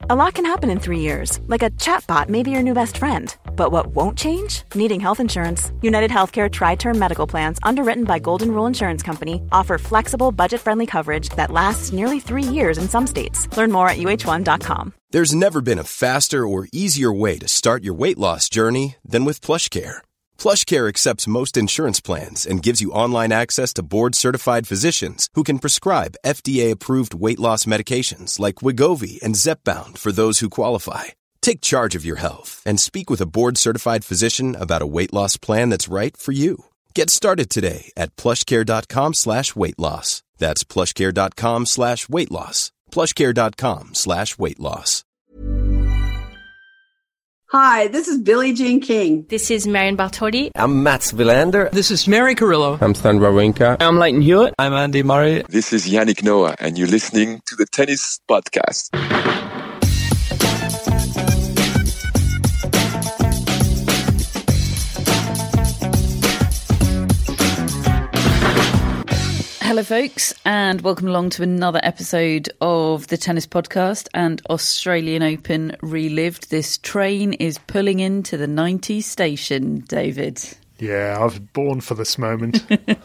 A lot can happen in 3 years, like a chatbot may be your new best friend. But what won't change? Needing health insurance. United Healthcare Tri-Term Medical Plans, underwritten by Golden Rule Insurance Company, offer flexible, budget-friendly coverage that lasts nearly 3 years in some states. Learn more at uh1.com. There's never been a faster or easier way to start your weight loss journey than with PlushCare. PlushCare accepts most insurance plans and gives you online access to board-certified physicians who can prescribe FDA-approved weight loss medications like Wegovy and Zepbound for those who qualify. Take charge of your health and speak with a board-certified physician about a weight loss plan that's right for you. Get started today at plushcare.com/weight loss. That's plushcare.com/weight loss. plushcare.com/weight loss. Hi, this is Billie Jean King. This is Marion Bartoli. I'm Mats Wilander. This is Mary Carillo. I'm Stan Wawrinka. I'm Leighton Hewitt. I'm Andy Murray. This is Yannick Noah, and you're listening to the Tennis Podcast. Hello, folks, and welcome along to another episode of the Tennis Podcast and Australian Open Relived. This train is pulling into the 90s station, David. Yeah, I was born for this moment.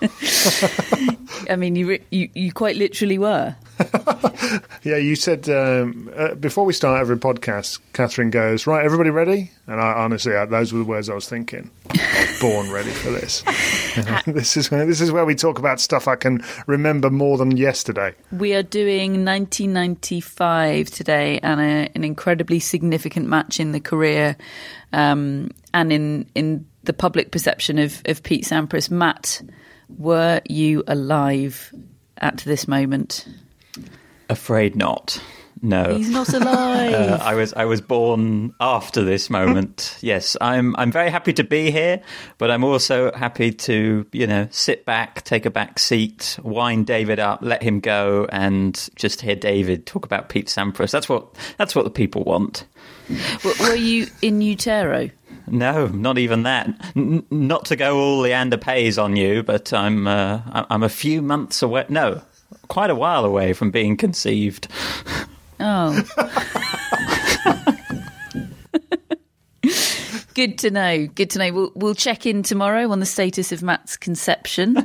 I mean, you quite literally were. Yeah, you said before we start every podcast, Catherine goes, right, everybody ready? And I honestly, those were the words I was thinking. Born ready for this. This is where we talk about stuff I can remember more than yesterday. We are doing 1995 today, and an incredibly significant match in the career and in the public perception of Pete Sampras. Matt, were you alive at this moment? Afraid not. No, he's not alive. I was born after this moment. Yes, I'm very happy to be here, but I'm also happy to sit back, take a back seat, wind David up, let him go, and just hear David talk about Pete Sampras. That's what the people want. Were you in utero? No, not even that. Not to go all Leander Paes on you, but I'm a few months away. No, quite a while away from being conceived. Oh. Good to know. Good to know. We'll check in tomorrow on the status of Matt's conception.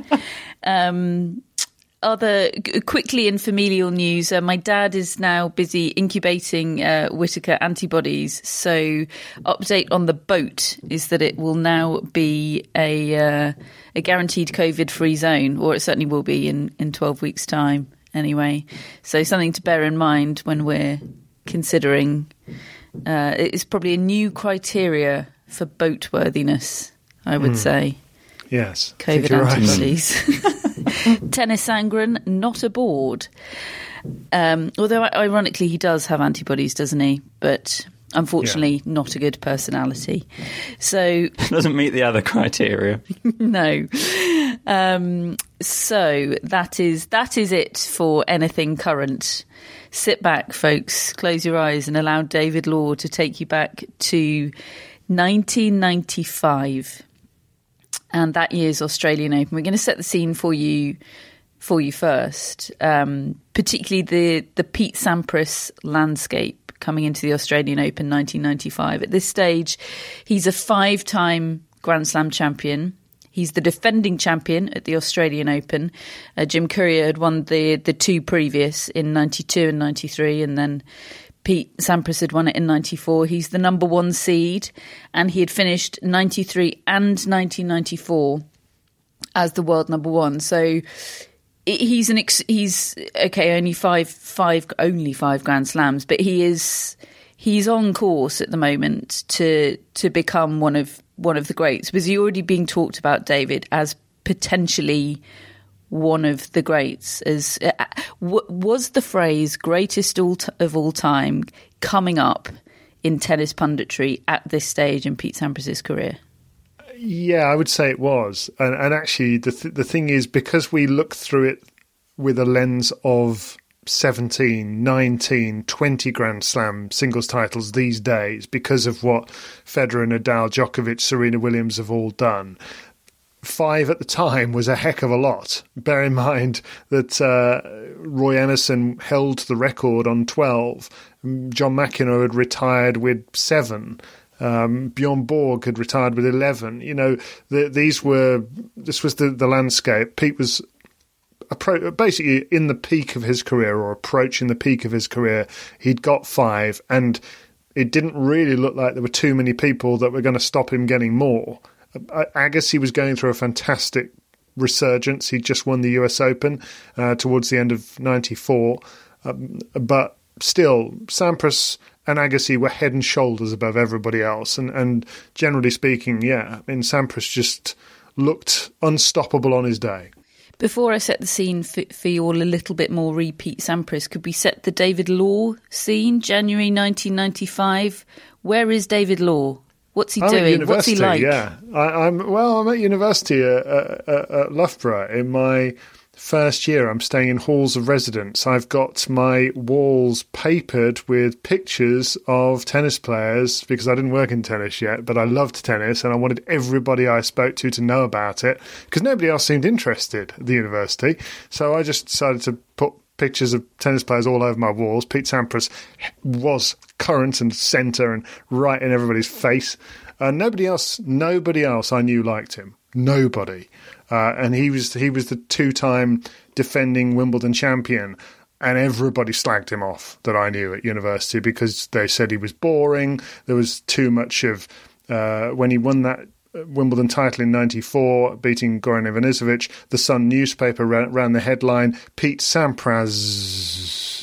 Quickly in familial news, my dad is now busy incubating Whittaker antibodies. So, update on the boat is that it will now be a guaranteed COVID-free zone, or it certainly will be in 12 weeks' time. Anyway, so something to bear in mind when we're considering. It's probably a new criteria for boat worthiness, I would say. Yes, COVID antibodies. Tennis Sangren not aboard. Although ironically he does have antibodies, doesn't he? But unfortunately not a good personality. So doesn't meet the other criteria. No. So that is it for anything current. Sit back, folks, close your eyes and allow David Law to take you back to 1995 and that year's Australian Open. We're going to set the scene for you first, particularly the Pete Sampras landscape coming into the Australian Open 1995. At this stage, he's a 5-time Grand Slam champion. He's the defending champion at the Australian Open. Jim Courier had won the two previous in 92 and 93, and then Pete Sampras had won it in 94. He's the number 1 seed, and he had finished 93 and 1994 as the world number 1. So he's only five Grand Slams, but he's on course at the moment to become one of the greats. Was he already being talked about, David, as potentially one of the greats? As was the phrase "greatest of all time" coming up in tennis punditry at this stage in Pete Sampras's career? Yeah, I would say it was. And actually, the thing is, because we look through it with a lens of 17, 19, 20 Grand Slam singles titles these days, because of what Federer, Nadal, Djokovic, Serena Williams have all done, 5 at the time was a heck of a lot. Bear in mind that Roy Emerson held the record on 12 John McEnroe had retired with 7. Bjorn Borg had retired with 11. You know, this was the landscape. Pete was basically in the peak of his career, or approaching the peak of his career. He'd got 5, and it didn't really look like there were too many people that were going to stop him getting more. Agassi was going through a fantastic resurgence. He just won the US Open towards the end of '94, but still, Sampras and Agassi were head and shoulders above everybody else. And generally speaking, Sampras just looked unstoppable on his day. Before I set the scene for you all a little bit more Pete Sampras, could we set the David Law scene, January 1995? Where is David Law? What's he doing? What's he like? Yeah, I'm at university at Loughborough. In my first year, I'm staying in halls of residence. I've got my walls papered with pictures of tennis players, because I didn't work in tennis yet, but I loved tennis and I wanted everybody I spoke to know about it, because nobody else seemed interested at the university. So I just decided to put pictures of tennis players all over my walls. Pete Sampras was current and centre and right in everybody's face. Nobody else I knew liked him. Nobody. And he was the 2-time defending Wimbledon champion, and everybody slagged him off that I knew at university, because they said he was boring. There was too much of when he won that Wimbledon title in '94, beating Goran Ivanisevic, the Sun newspaper ran the headline, Pete Sampras,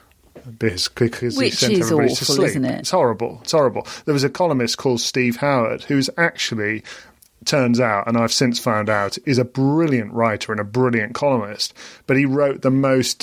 because which is awful, isn't it? It's horrible. There was a columnist called Steve Howard, who's actually, turns out, and I've since found out, is a brilliant writer and a brilliant columnist, but he wrote the most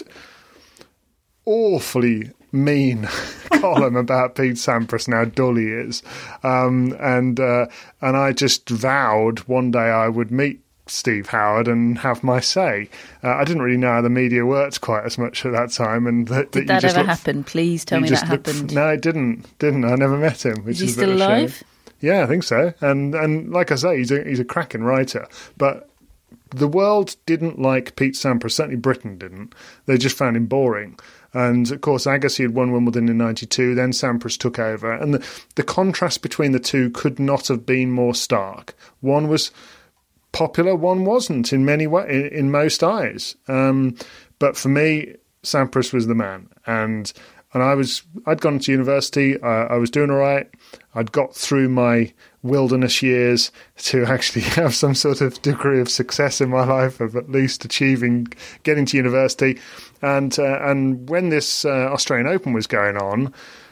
awfully mean column about Pete Sampras and how dull he is. And I just vowed one day I would meet Steve Howard and have my say. I didn't really know how the media worked quite as much at that time. And did that ever happen? Please tell me that happened. No, it didn't. I never met him. Is he still alive? Yeah, I think so. And like I say, he's a cracking writer. But the world didn't like Pete Sampras. Certainly Britain didn't. They just found him boring. And, of course, Agassi had won Wimbledon in '92, then Sampras took over. And the contrast between the two could not have been more stark. One was popular, one wasn't in most eyes. But for me, Sampras was the man. And I'd gone to university, I was doing all right. I'd got through my wilderness years to actually have some sort of degree of success in my life, of at least getting to university. And when this Australian Open was going on,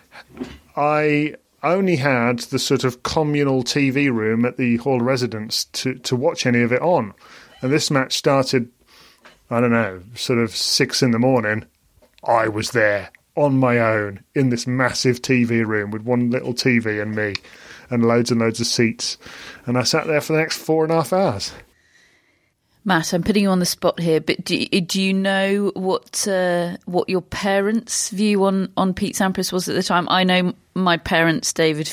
I only had the sort of communal TV room at the Hall of Residence to watch any of it on. And this match started, I don't know, sort of 6 a.m. I was there on my own in this massive TV room with one little TV and me and loads of seats. And I sat there for the next 4.5 hours. Matt, I'm putting you on the spot here, but do you know what your parents' view on Pete Sampras was at the time? I know my parents, David,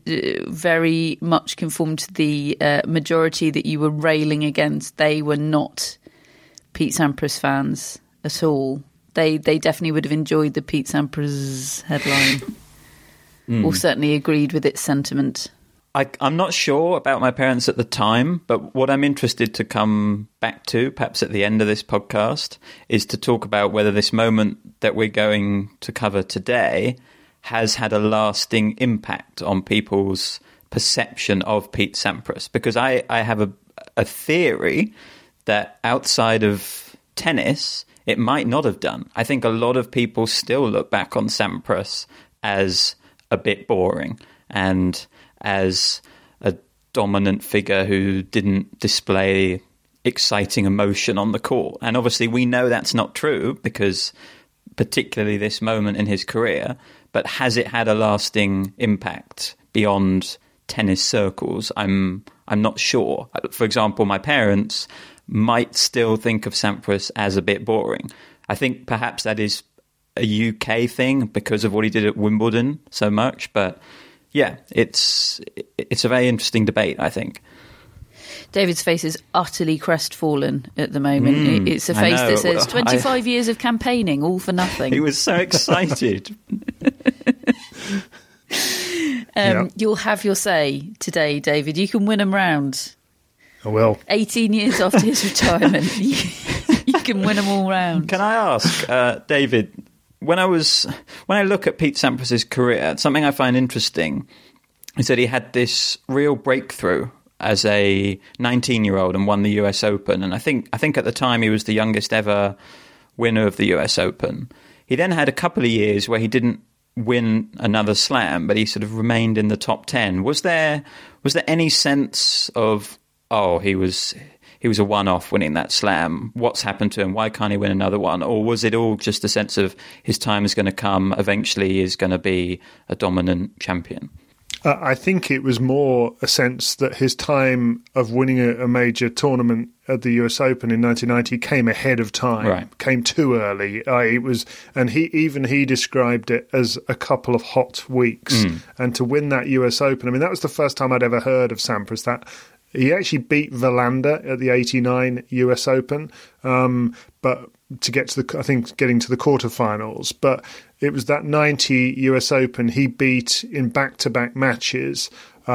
very much conformed to the majority that you were railing against. They were not Pete Sampras fans at all. They definitely would have enjoyed the Pete Sampras headline, or certainly agreed with its sentiment. I'm not sure about my parents at the time, but what I'm interested to come back to, perhaps at the end of this podcast, is to talk about whether this moment that we're going to cover today has had a lasting impact on people's perception of Pete Sampras. Because I have a theory that outside of tennis, it might not have done. I think a lot of people still look back on Sampras as a bit boring and as a dominant figure who didn't display exciting emotion on the court. And obviously we know that's not true, because particularly this moment in his career, but has it had a lasting impact beyond tennis circles? I'm not sure. For example, my parents might still think of Sampras as a bit boring. I think perhaps that is a UK thing because of what he did at Wimbledon so much, but yeah, it's a very interesting debate, I think. David's face is utterly crestfallen at the moment. It's a face that says 25 years of campaigning, all for nothing. He was so excited. You'll have your say today, David. You can win him round. I will. 18 years after his retirement, you can win them all round. Can I ask, David, when I look at Pete Sampras's career, something I find interesting is that he had this real breakthrough as a 19-year-old and won the US Open. And I think at the time he was the youngest ever winner of the US Open. He then had a couple of years where he didn't win another slam, but he sort of remained in the top 10. Was there any sense of, he was a one-off winning that slam, what's happened to him, why can't he win another one? Or was it all just a sense of his time is going to come, eventually he is going to be a dominant champion? I think it was more a sense that his time of winning a major tournament at the US Open in 1990 came ahead of time, right. Came too early. He described it as a couple of hot weeks. And to win that US Open, I mean, that was the first time I'd ever heard of Sampras. That he actually beat Wilander at the 89 US Open, but to get to getting to the quarterfinals. But it was that 90 US Open he beat in back-to-back matches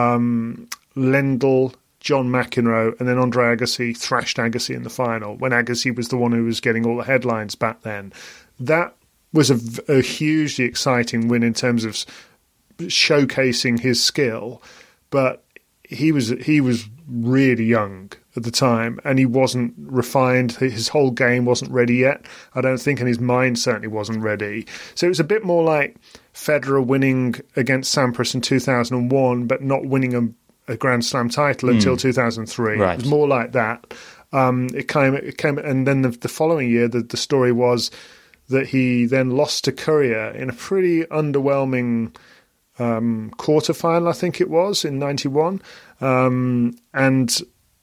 Lendl, John McEnroe, and then Andre Agassi thrashed Agassi in the final when Agassi was the one who was getting all the headlines back then. That was a hugely exciting win in terms of showcasing his skill, but he was really young at the time, and he wasn't refined. His whole game wasn't ready yet, I don't think, and his mind certainly wasn't ready. So it was a bit more like Federer winning against Sampras in 2001, but not winning a Grand Slam title until 2003. Right. It was more like that. It came, and then the following year, the story was that he then lost to Courier in a pretty underwhelming quarterfinal, I think it was, in 91. And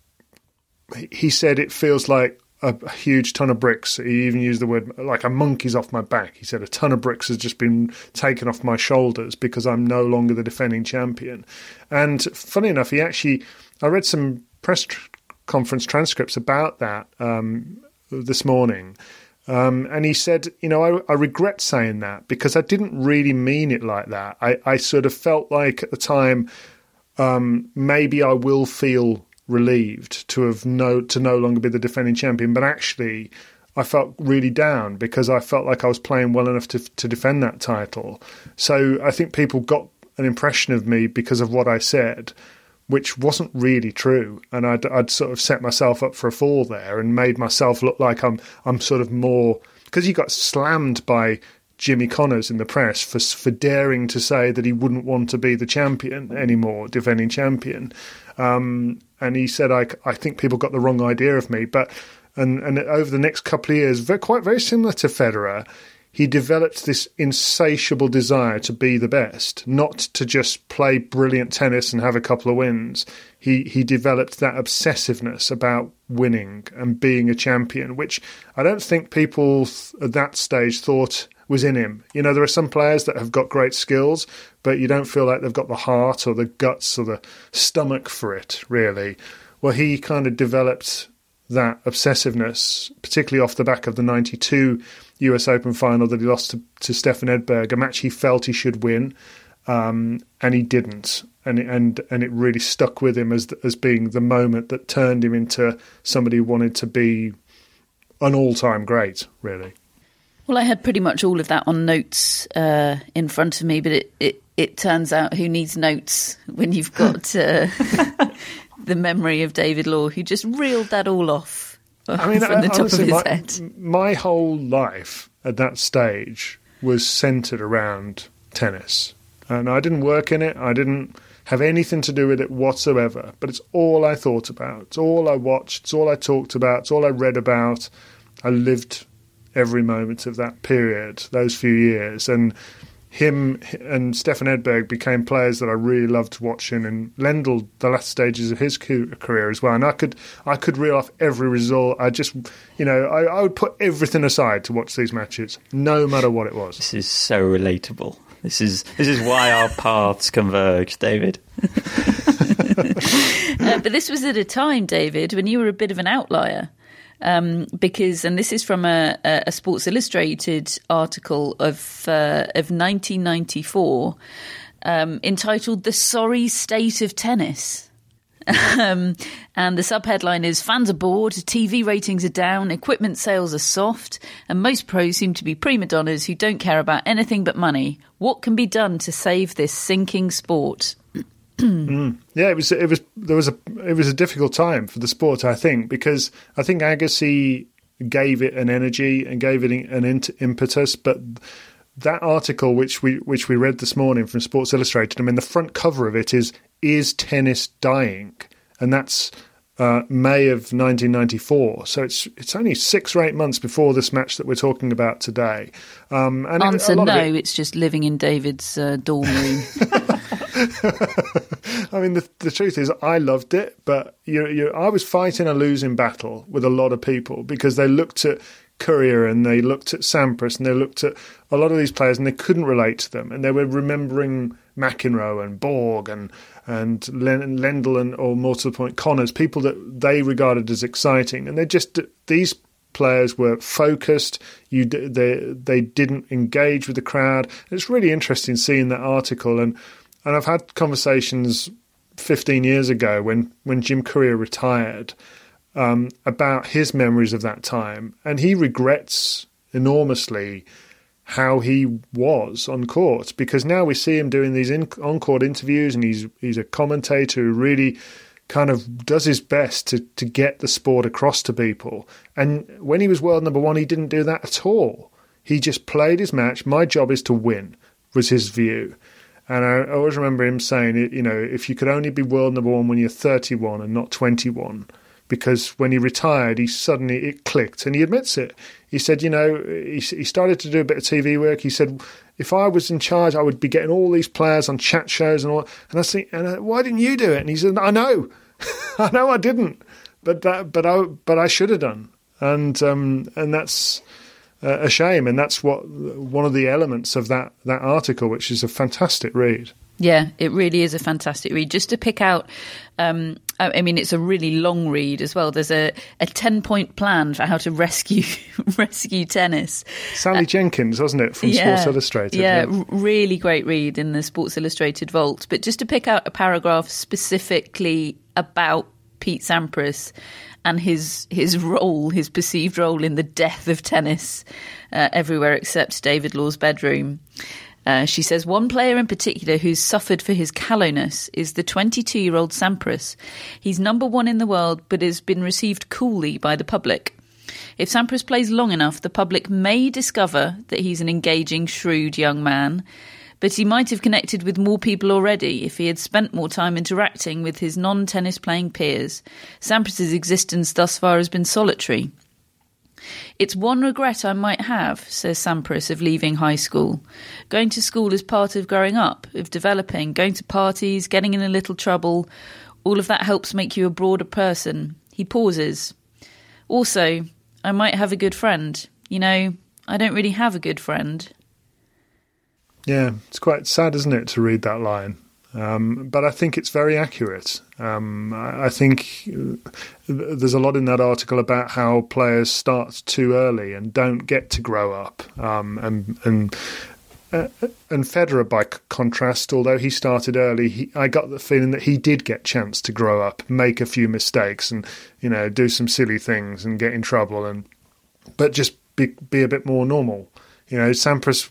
he said it feels like a huge ton of bricks. He even used the word like a monkey's off my back. He said a ton of bricks has just been taken off my shoulders because I'm no longer the defending champion. And funny enough, I read some press conference transcripts about that this morning. And he said, I regret saying that because I didn't really mean it like that. I sort of felt like at the time, maybe I will feel relieved to no longer be the defending champion, but actually I felt really down because I felt like I was playing well enough to defend that title. So I think people got an impression of me because of what I said, which wasn't really true, and I'd sort of set myself up for a fall there and made myself look like I'm sort of more, because he got slammed by Jimmy Connors in the press for daring to say that he wouldn't want to be the champion anymore, defending champion. And he said, I think people got the wrong idea of me. But and over the next couple of years, quite very similar to Federer, he developed this insatiable desire to be the best, not to just play brilliant tennis and have a couple of wins. He developed that obsessiveness about winning and being a champion, which I don't think people at that stage thought was in him. There are some players that have got great skills, but you don't feel like they've got the heart or the guts or the stomach for it, really. Well, he kind of developed that obsessiveness, particularly off the back of the 92 US Open final that he lost to Stefan Edberg, a match he felt he should win, and he didn't. And it really stuck with him as being the moment that turned him into somebody who wanted to be an all-time great, really. Well, I had pretty much all of that on notes in front of me, but it turns out who needs notes when you've got the memory of David Law, who just reeled that all off from the top of his head. My whole life at that stage was centred around tennis. And I didn't work in it. I didn't have anything to do with it whatsoever. But it's all I thought about. It's all I watched. It's all I talked about. It's all I read about. I lived every moment of that period, those few years. And him and Stefan Edberg became players that I really loved watching, and Lendl, the last stages of his career as well. And I could reel off every result. I just, I would put everything aside to watch these matches, no matter what it was. This is so relatable. This is why our paths converge, David. But this was at a time, David, when you were a bit of an outlier. Because, and this is from a Sports Illustrated article of 1994, entitled "The Sorry State of Tennis." And the subheadline is "Fans are bored, TV ratings are down, equipment sales are soft, and most pros seem to be prima donnas who don't care about anything but money. What can be done to save this sinking sport?" Yeah, it was a difficult time for the sport, I think, because I think Agassi gave it an energy and gave it an impetus, but that article which we read this morning from Sports Illustrated, I mean, the front cover of it is tennis dying? And that's May of 1994. So it's only 6 or 8 months before this match that we're talking about today. And Answer no, it's just living in David's dorm room. I mean, the truth is I loved it, but I was fighting a losing battle with a lot of people because they looked at Courier and they looked at Sampras and they looked at a lot of these players and they couldn't relate to them, and they were remembering McEnroe and Borg and Lendl or more to the point Connors, people that they regarded as exciting, and these players were focused. They didn't engage with the crowd. It's really interesting seeing that article, and I've had conversations 15 years ago when Jim Courier retired about his memories of that time, and he regrets enormously how he was on court, because now we see him doing these on-court interviews, and he's a commentator who really kind of does his best to get the sport across to people. And when he was world number one, he didn't do that at all. He just played his match. My job is to win, was his view. And I always remember him saying, if you could only be world number one when you're 31 and not 21, because when he retired, it clicked, and he admits it. He said, he started to do a bit of TV work. He said, if I was in charge, I would be getting all these players on chat shows and all. And I said, why didn't you do it? And he said, I know, I didn't, but I should have done. And that's a shame. And that's one of the elements of that article, which is a fantastic read. Yeah, it really is a fantastic read. Just to pick out, it's a really long read as well. There's a 10-point plan for how to rescue tennis. Sally Jenkins, wasn't it, from Sports Illustrated? Yeah, really great read in the Sports Illustrated vault. But just to pick out a paragraph specifically about Pete Sampras and his role, his perceived role in the death of tennis everywhere except David Law's bedroom. She says, one player in particular who's suffered for his callowness is the 22-year-old Sampras. He's number one in the world, but has been received coolly by the public. If Sampras plays long enough, the public may discover that he's an engaging, shrewd young man, but he might have connected with more people already if he had spent more time interacting with his non-tennis playing peers. Sampras' existence thus far has been solitary. It's one regret I might have, says Sampras, of leaving high school. Going to school is part of growing up, of developing, going to parties, getting in a little trouble. All of that helps make you a broader person. He pauses. Also, I might have a good friend. I don't really have a good friend. Yeah, it's quite sad, isn't it, to read that line? But I think it's very accurate. I think there's a lot in that article about how players start too early and don't get to grow up. And Federer, by contrast, although he started early, I got the feeling that he did get a chance to grow up, make a few mistakes, and do some silly things and get in trouble, but just be a bit more normal. Sampras,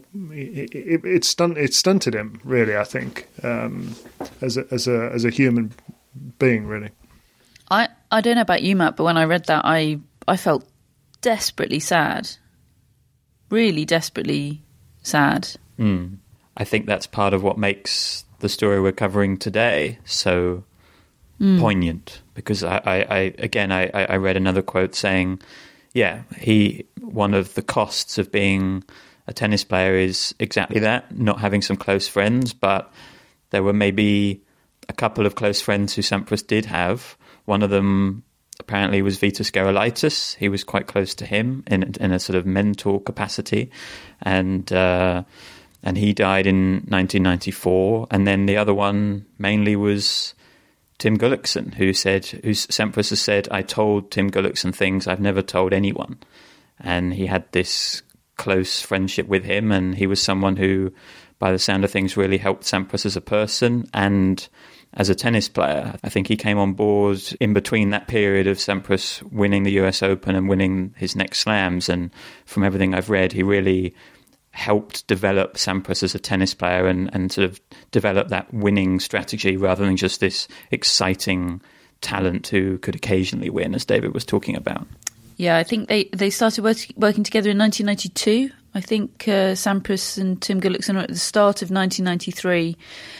it stunted him, really, I think, as a human being, really. I don't know about you, Matt, but when I read that, I felt desperately sad. Really desperately sad. I think that's part of what makes the story we're covering today so poignant, because I read another quote saying, one of the costs of being a tennis player is exactly that, not having some close friends. But there were maybe a couple of close friends who Sampras did have. One of them apparently was Vitas Gerulaitis. He was quite close to him in a sort of mentor capacity. And he died in 1994. And then the other one mainly was Tim Gullikson, who Sampras has said, I told Tim Gullikson things I've never told anyone. And he had this close friendship with him, and he was someone who by the sound of things, really helped Sampras as a person and as a tennis player. I think he came on board in between that period of Sampras winning the US Open and winning his next slams. And from everything I've read, he really helped develop Sampras as a tennis player and sort of develop that winning strategy rather than just this exciting talent who could occasionally win, as David was talking about. Yeah, I think they started working together in 1992. I think Sampras and Tim Gullikson were at the start of 1993.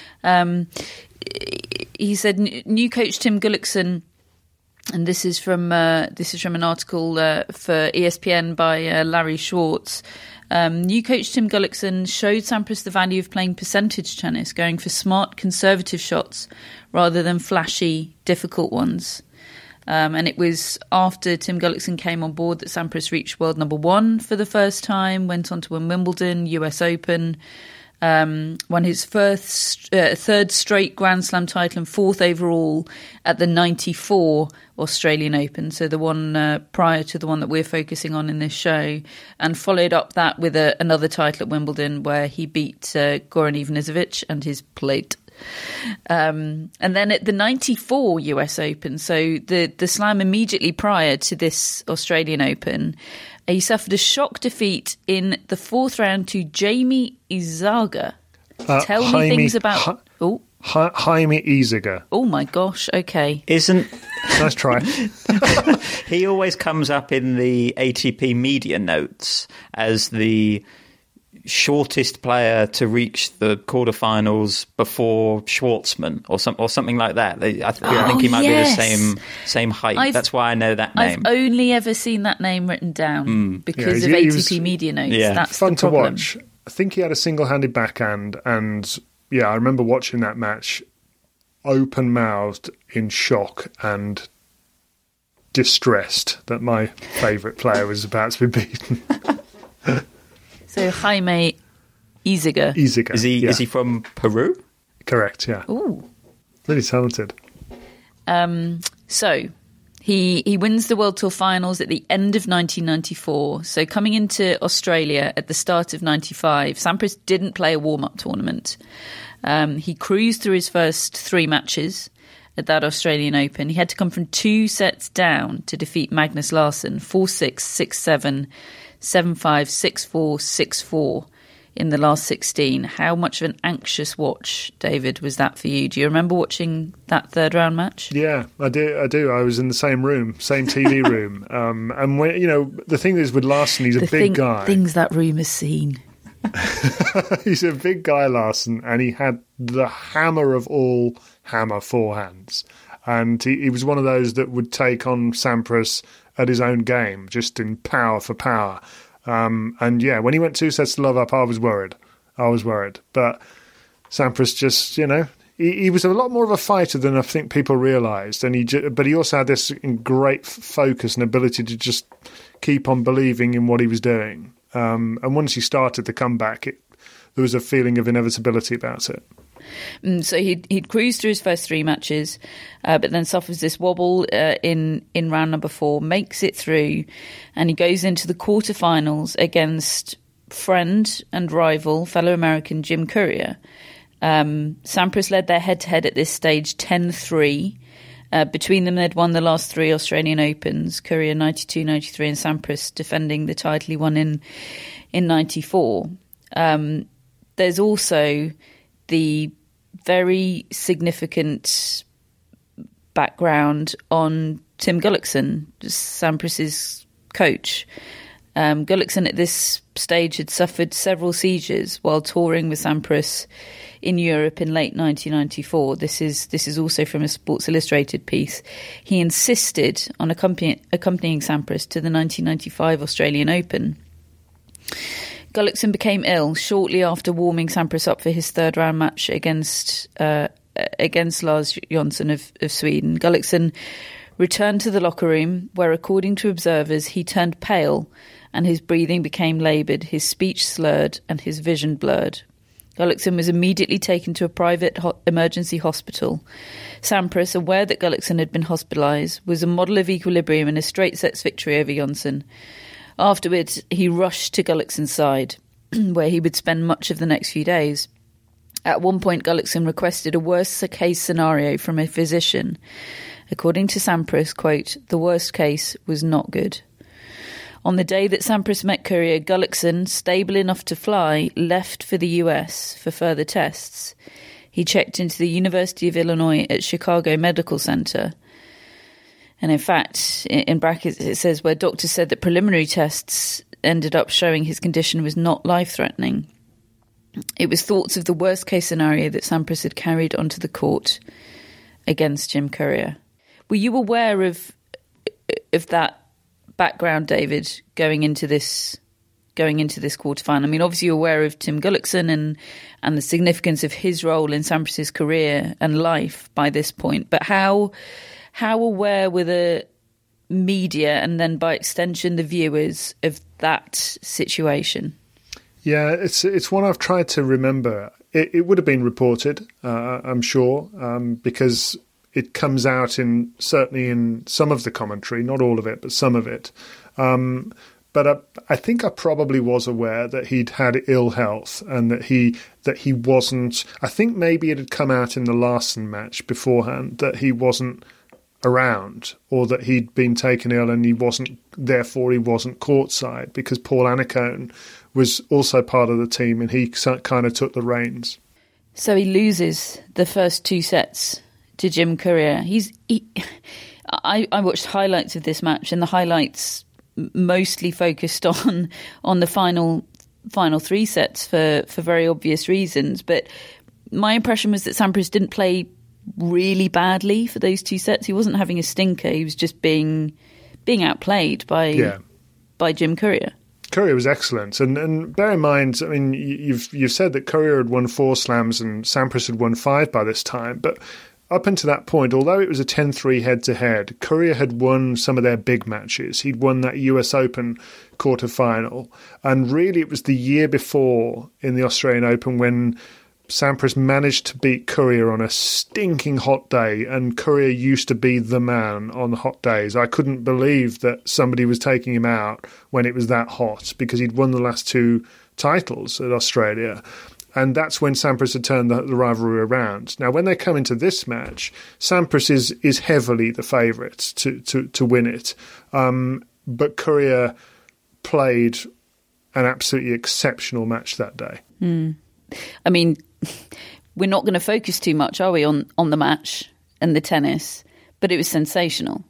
He said new coach Tim Gullikson, and this is from an article for ESPN by Larry Schwartz. New coach Tim Gullikson showed Sampras the value of playing percentage tennis, going for smart, conservative shots rather than flashy, difficult ones. And it was after Tim Gullikson came on board that Sampras reached world number 1 for the first time, went on to win Wimbledon, US Open, won his third straight Grand Slam title and 4th overall at the 94 Australian Open, so the one prior to the one that we're focusing on in this show, and followed up that with another title at Wimbledon where he beat Goran Ivanisevic and his plate. And then at the 94 US Open, so the slam immediately prior to this Australian Open, he suffered a shock defeat in the 4th round to Jaime Izaga. Tell me things about... Jaime Izaga. Oh my gosh, okay. Nice try. He always comes up in the ATP media notes as the shortest player to reach the quarterfinals before Schwartzman or something like that. I think he might be the same height. That's why I know that name. I've only ever seen that name written down because of ATP media notes. Yeah. That's fun the problem. to watch. I think he had a single-handed backhand, and I remember watching that match open-mouthed in shock and distressed that my favourite player was about to be beaten. So Jaime Izaga. Is he from Peru? Correct, yeah. Ooh. Really talented. So he wins the World Tour finals at the end of 1994. So coming into Australia at the start of 95, Sampras didn't play a warm-up tournament. He cruised through his first 3 matches at that Australian Open. He had to come from 2 sets down to defeat Magnus Larsson, 4-6, 6-7, 7-5, 6-4, 6-4 in the last 16. How much of an anxious watch, David, was that for you? Do you remember watching that 3rd round match? Yeah, I do. I was in the same room, same TV room. And when, the thing is with Larsson, he's a big guy. Things that room has seen. He's a big guy, Larsson, and he had the hammer of all hammer forehands. And he was one of those that would take on Sampras at his own game, just in power for power. And when he went 2 sets to love up, I was worried. But Sampras just, he was a lot more of a fighter than I think people realised. But he also had this great focus and ability to just keep on believing in what he was doing. And once he started the comeback, there was a feeling of inevitability about it. So he'd cruised through his first 3 matches, but then suffers this wobble in round number 4, makes it through, and he goes into the quarterfinals against friend and rival, fellow American Jim Courier. Sampras led their head-to-head at this stage 10-3. Between them, they'd won the last 3 Australian Opens, Courier 92, 93, and Sampras defending the title he won in 94. There's also the very significant background on Tim Gullikson, Sampras's coach. Gullikson at this stage had suffered several seizures while touring with Sampras in Europe in late 1994. This is also from a Sports Illustrated piece. He insisted on accompanying Sampras to the 1995 Australian Open. Gullikson became ill shortly after warming Sampras up for his 3rd round match against Lars Jonsson of Sweden. Gullikson returned to the locker room where, according to observers, he turned pale and his breathing became laboured, his speech slurred and his vision blurred. Gullikson was immediately taken to a private emergency hospital. Sampras, aware that Gullikson had been hospitalised, was a model of equilibrium in a straight sets victory over Jonsson. Afterwards, he rushed to Gullikson's side. where he would spend much of the next few days. At one point, Gullikson requested a worst-case scenario from a physician. According to Sampras, quote, "The worst case was not good." On the day that Sampras met Courier, Gullikson, stable enough to fly, left for the US for further tests. He checked into the University of Illinois at Chicago Medical Center. And in fact, in brackets, it says where doctors said that preliminary tests ended up showing his condition was not life-threatening. It was thoughts of the worst-case scenario that Sampras had carried onto the court against Jim Courier. Were you aware of that background, David, going into this quarterfinal? I mean, obviously you're aware of Tim Gullikson and the significance of his role in Sampras's career and life by this point, but how aware were the media and then by extension the viewers of that situation? Yeah, it's one I've tried to remember. It would have been reported, I'm sure, because it comes out certainly in some of the commentary, not all of it, but some of it. But I think I probably was aware that he'd had ill health and that he wasn't. I think maybe it had come out in the Larson match beforehand that he wasn't around, or that he'd been taken ill and he wasn't courtside, because Paul Annacone was also part of the team and he kind of took the reins. So he loses the first two sets to Jim Courier. I watched highlights of this match, and the highlights mostly focused on the final three sets for very obvious reasons. But my impression was that Sampras didn't play really badly for those two sets. He wasn't having a stinker. He was just being outplayed by Jim Courier. Courier was excellent, and bear in mind, I mean, you've said that Courier had won 4 slams and Sampras had won 5 by this time, but up until that point, although it was a 10-3 head-to-head, Courier had won some of their big matches. He'd won that US Open quarter-final, and really it was the year before in the Australian Open when Sampras managed to beat Courier on a stinking hot day, and Courier used to be the man on hot days. I couldn't believe that somebody was taking him out when it was that hot, because he'd won the last 2 titles at Australia. And that's when Sampras had turned the rivalry around. Now, when they come into this match, Sampras is heavily the favourite to win it. But Courier played an absolutely exceptional match that day. I mean, we're not going to focus too much, are we, on the match and the tennis? But it was sensational.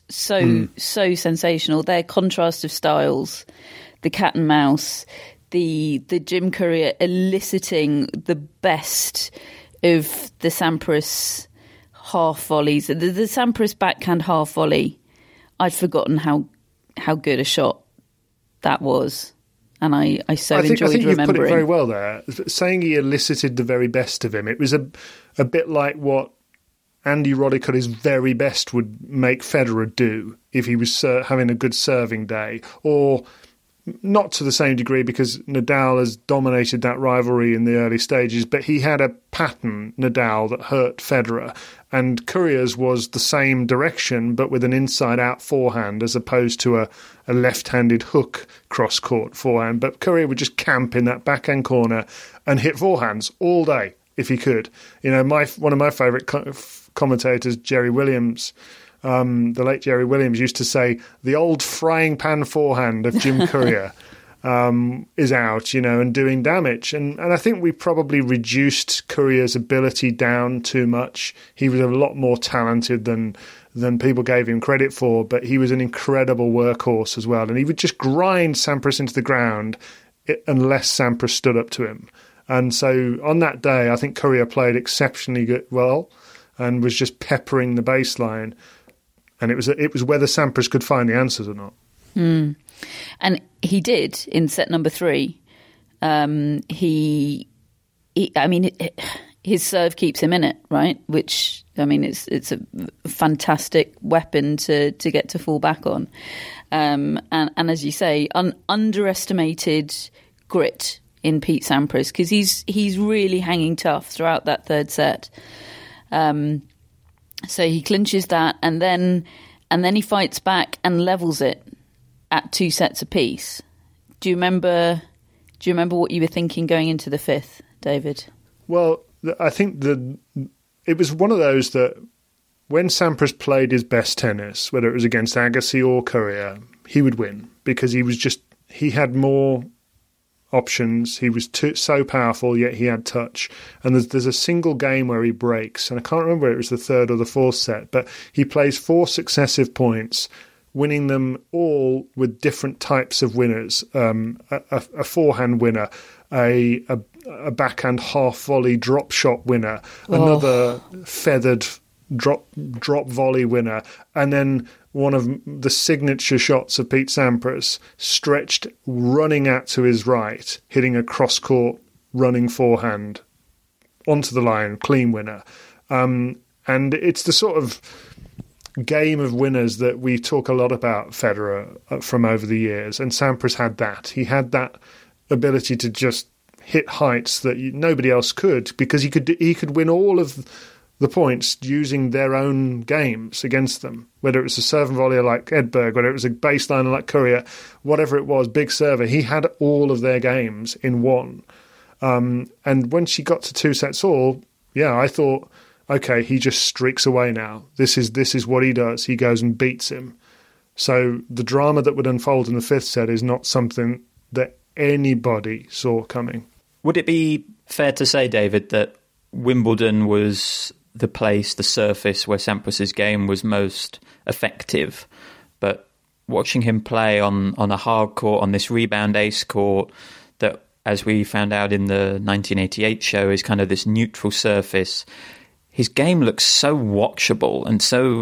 So sensational. Their contrast of styles, the cat and mouse, the Jim Courier eliciting the best of the Sampras half volleys. The Sampras backhand half volley, I'd forgotten how good a shot that was. And I enjoyed remembering. I think you've put it very well there. Saying he elicited the very best of him, it was a bit like what Andy Roddick at his very best would make Federer do if he was having a good serving day, or not to the same degree, because Nadal has dominated that rivalry in the early stages, but he had a pattern, Nadal, that hurt Federer, and Courier's was the same direction but with an inside-out forehand as opposed to a left-handed hook cross-court forehand. But Courier would just camp in that backhand corner and hit forehands all day if he could. You know, one of my favourite commentators, Jerry Williams, the late Jerry Williams, used to say the old frying pan forehand of Jim Courier is out, you know, and doing damage. And I think we probably reduced Courier's ability down too much. He was a lot more talented than people gave him credit for, but he was an incredible workhorse as well. And he would just grind Sampras into the ground unless Sampras stood up to him. And so on that day, I think Courier played exceptionally well and was just peppering the baseline. And it was whether Sampras could find the answers or not. And he did in set number 3. His serve keeps him in it, right? Which, I mean, it's a fantastic weapon to get to fall back on. And as you say, underestimated grit in Pete Sampras, because he's really hanging tough throughout that third set. So he clinches that, and then he fights back and levels it at 2 sets apiece. Do you remember Do you remember what you were thinking going into the fifth, David? Well, I think it was one of those that when Sampras played his best tennis, whether it was against Agassi or Courier, he would win because he had more options. He was so powerful, yet he had touch. And there's a single game where he breaks, and I can't remember if it was the third or the fourth set, but he plays 4 successive points, winning them all with different types of winners. A forehand winner, a backhand half volley drop shot winner, another feathered drop volley winner, and then one of the signature shots of Pete Sampras, stretched, running out to his right, hitting a cross-court running forehand onto the line, clean winner. And it's the sort of game of winners that we talk a lot about Federer from over the years, and Sampras had that. He had that ability to just hit heights that nobody else could, because he could win all of the points using their own games against them, whether it was a serve and volleyer like Edberg, whether it was a baseliner like Courier, whatever it was, big server. He had all of their games in one. And when she got to 2 sets all, I thought, okay, he just streaks away now. This is what he does. He goes and beats him. So the drama that would unfold in the 5th set is not something that anybody saw coming. Would it be fair to say, David, that Wimbledon was the place, the surface where Sampras's game was most effective, but watching him play on a hard court, on this rebound ace court, that, as we found out in the 1988 show, is kind of this neutral surface, his game looks so watchable and so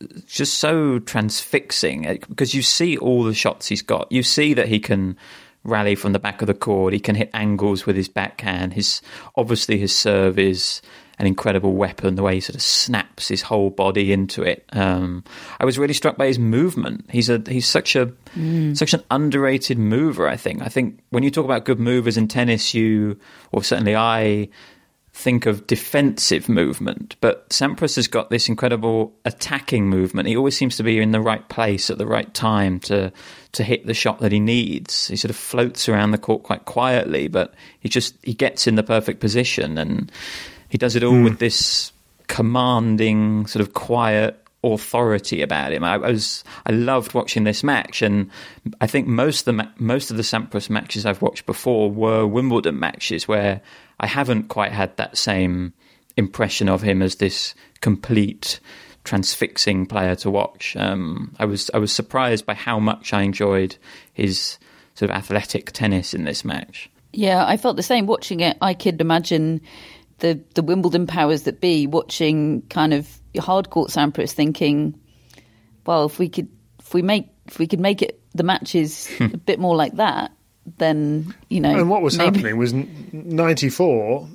transfixing, because you see all the shots he's got. You see that he can rally from the back of the court, he can hit angles with his backhand. Obviously his serve is an incredible weapon, the way he sort of snaps his whole body into it. I was really struck by his movement. He's such an underrated mover, I think. I think when you talk about good movers in tennis, certainly I think of defensive movement, but Sampras has got this incredible attacking movement. He always seems to be in the right place at the right time to hit the shot that he needs. He sort of floats around the court quite quietly, but he gets in the perfect position, and he does it all with this commanding, sort of quiet authority about him. I loved watching this match, and I think most of the Sampras matches I've watched before were Wimbledon matches where I haven't quite had that same impression of him as this complete, transfixing player to watch. I was surprised by how much I enjoyed his sort of athletic tennis in this match. Yeah, I felt the same watching it. I could imagine the Wimbledon powers that be watching kind of hard court Sampras, thinking, well, if we could make it the matches a bit more like that, then And what was happening was 94.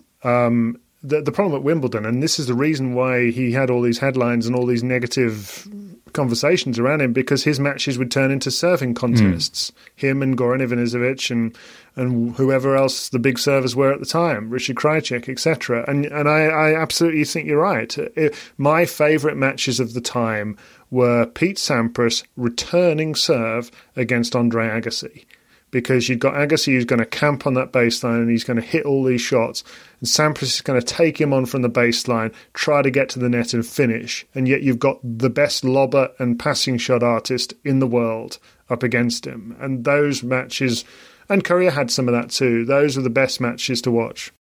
The problem at Wimbledon, and this is the reason why he had all these headlines and all these negative conversations around him, because his matches would turn into serving contests. Him and Goran Ivanisevic and whoever else the big servers were at the time, Richard Krajicek, etc. And I absolutely think you're right. My favourite matches of the time were Pete Sampras returning serve against Andre Agassi, because you've got Agassi who's going to camp on that baseline and he's going to hit all these shots, and Sampras is going to take him on from the baseline, try to get to the net and finish, and yet you've got the best lobber and passing shot artist in the world up against him. And those matches, and Courier had some of that too, those are the best matches to watch.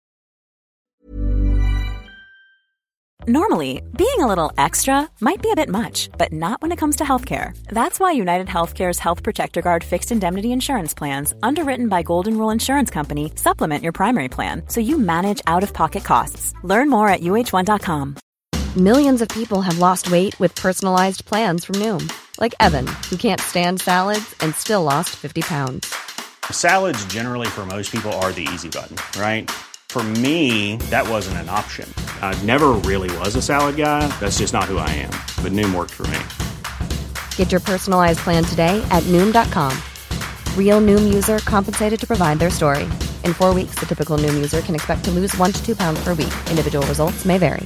Normally, being a little extra might be a bit much, but not when it comes to healthcare. That's why United Healthcare's Health Protector Guard fixed indemnity insurance plans, underwritten by Golden Rule Insurance Company, supplement your primary plan so you manage out-of-pocket costs. Learn more at UH1.com. Millions of people have lost weight with personalized plans from Noom. Like Evan, who can't stand salads and still lost 50 pounds. Salads generally for most people are the easy button, right? For me, that wasn't an option. I never really was a salad guy. That's just not who I am. But Noom worked for me. Get your personalized plan today at Noom.com. Real Noom user compensated to provide their story. In 4 weeks, the typical Noom user can expect to lose 1 to 2 pounds per week. Individual results may vary.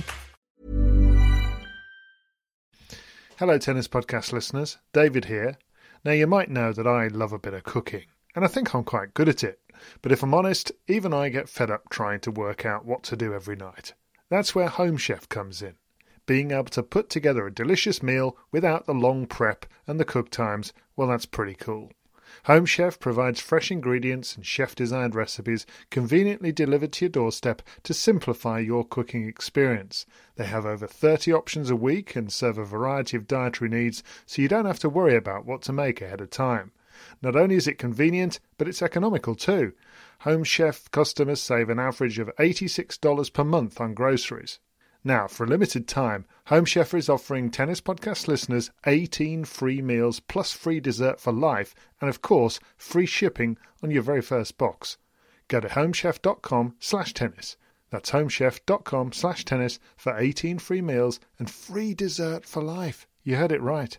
Hello, Tennis Podcast listeners. David here. Now, you might know that I love a bit of cooking. and I think I'm quite good at it. But if I'm honest, even I get fed up trying to work out what to do every night. That's where Home Chef comes in. Being able to put together a delicious meal without the long prep and the cook times, well, that's pretty cool. Home Chef provides fresh ingredients and chef-designed recipes conveniently delivered to your doorstep to simplify your cooking experience. They have over 30 options a week and serve a variety of dietary needs, so you don't have to worry about what to make ahead of time. Not only is it convenient, but it's economical too. Home Chef customers save an average of $86 per month on groceries. Now, for a limited time, Home Chef is offering Tennis Podcast listeners 18 free meals plus free dessert for life and, of course, free shipping on your very first box. Go to homechef.com/tennis. That's homechef.com/tennis for 18 free meals and free dessert for life. You heard it right.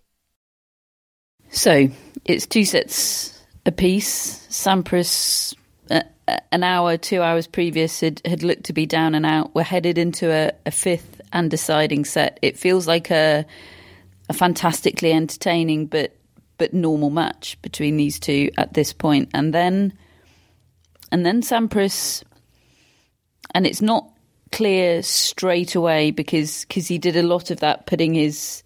So, it's 2 sets apiece. Sampras, an hour, 2 hours previous, had looked to be down and out. We're headed into a fifth and deciding set. It feels like a fantastically entertaining but normal match between these two at this point. And then Sampras, and it's not clear straight away because he did a lot of that, putting his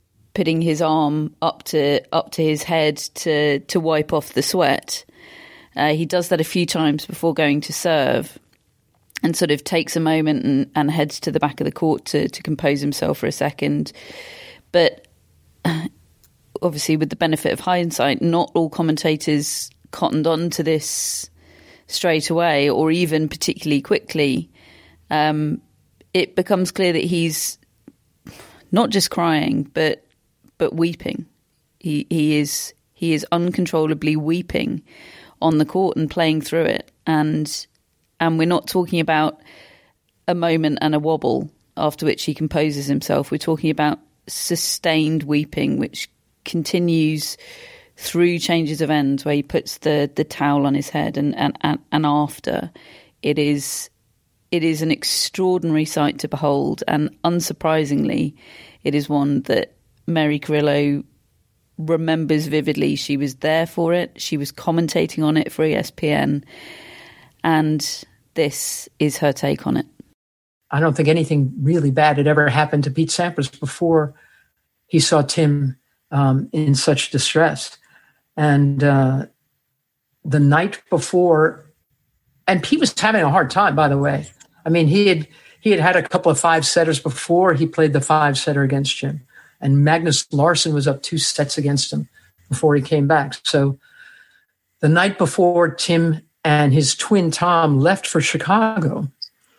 arm up to his head to wipe off the sweat. He does that a few times before going to serve and sort of takes a moment and heads to the back of the court to compose himself for a second. But obviously, with the benefit of hindsight, not all commentators cottoned on to this straight away or even particularly quickly. It becomes clear that he's not just crying, but weeping. He is uncontrollably weeping on the court and playing through it. And we're not talking about a moment and a wobble after which he composes himself. We're talking about sustained weeping, which continues through changes of ends where he puts the towel on his head and after. It is an extraordinary sight to behold, and unsurprisingly, it is one that Mary Carrillo remembers vividly. She was there for it. She was commentating on it for ESPN, and this is her take on it. I don't think anything really bad had ever happened to Pete Sampras before he saw Tim in such distress. And the night before, and Pete was having a hard time, by the way. I mean, he had a couple of 5-setters before he played the 5-setter against Jim. And Magnus Larsson was up 2 sets against him before he came back. So the night before Tim and his twin Tom left for Chicago,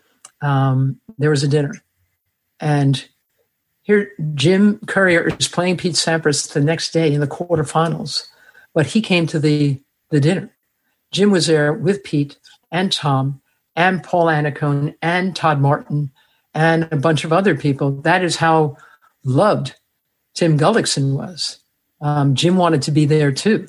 there was a dinner. And here Jim Courier is playing Pete Sampras the next day in the quarterfinals. But he came to the dinner. Jim was there with Pete and Tom and Paul Annacone and Todd Martin and a bunch of other people. That is how loved Tim Gullikson was. Jim wanted to be there too.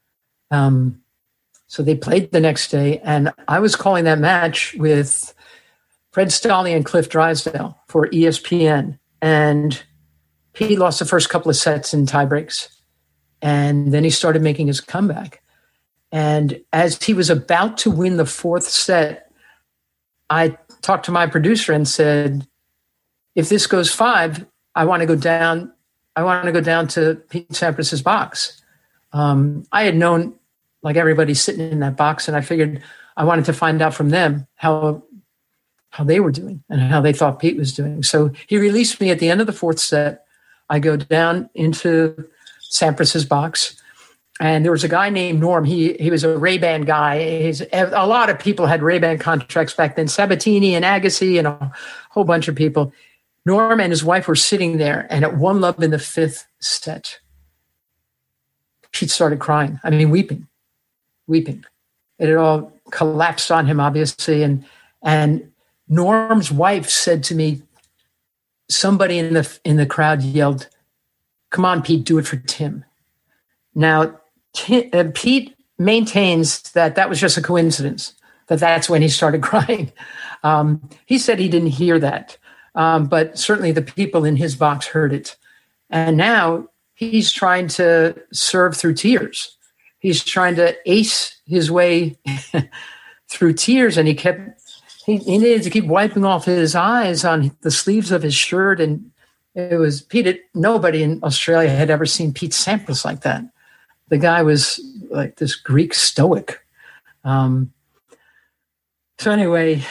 So they played the next day, and I was calling that match with Fred Stolle and Cliff Drysdale for ESPN. And Pete lost the first couple of sets in tie breaks, and then he started making his comeback. And as he was about to win the 4th set, I talked to my producer and said, if this goes 5, I want to go down to Pete Sampras's box. I had known, like everybody sitting in that box, and I figured I wanted to find out from them how they were doing and how they thought Pete was doing. So he released me at the end of the 4th set. I go down into Sampras's box, and there was a guy named Norm. He was a Ray-Ban guy. A lot of people had Ray-Ban contracts back then, Sabatini and Agassi and a whole bunch of people. Norm and his wife were sitting there, and at 1-love in the 5th set, Pete started crying. I mean, weeping. It had all collapsed on him, obviously. And Norm's wife said to me, somebody in the crowd yelled, "Come on, Pete, do it for Tim." Now, Pete maintains that was just a coincidence, that's when he started crying. He said he didn't hear that. But certainly the people in his box heard it. And now he's trying to serve through tears. he's trying to ace his way through tears, and he needed to keep wiping off his eyes on the sleeves of his shirt. And it was Pete. Nobody in Australia had ever seen Pete Sampras like that. The guy was like this Greek stoic. So anyway,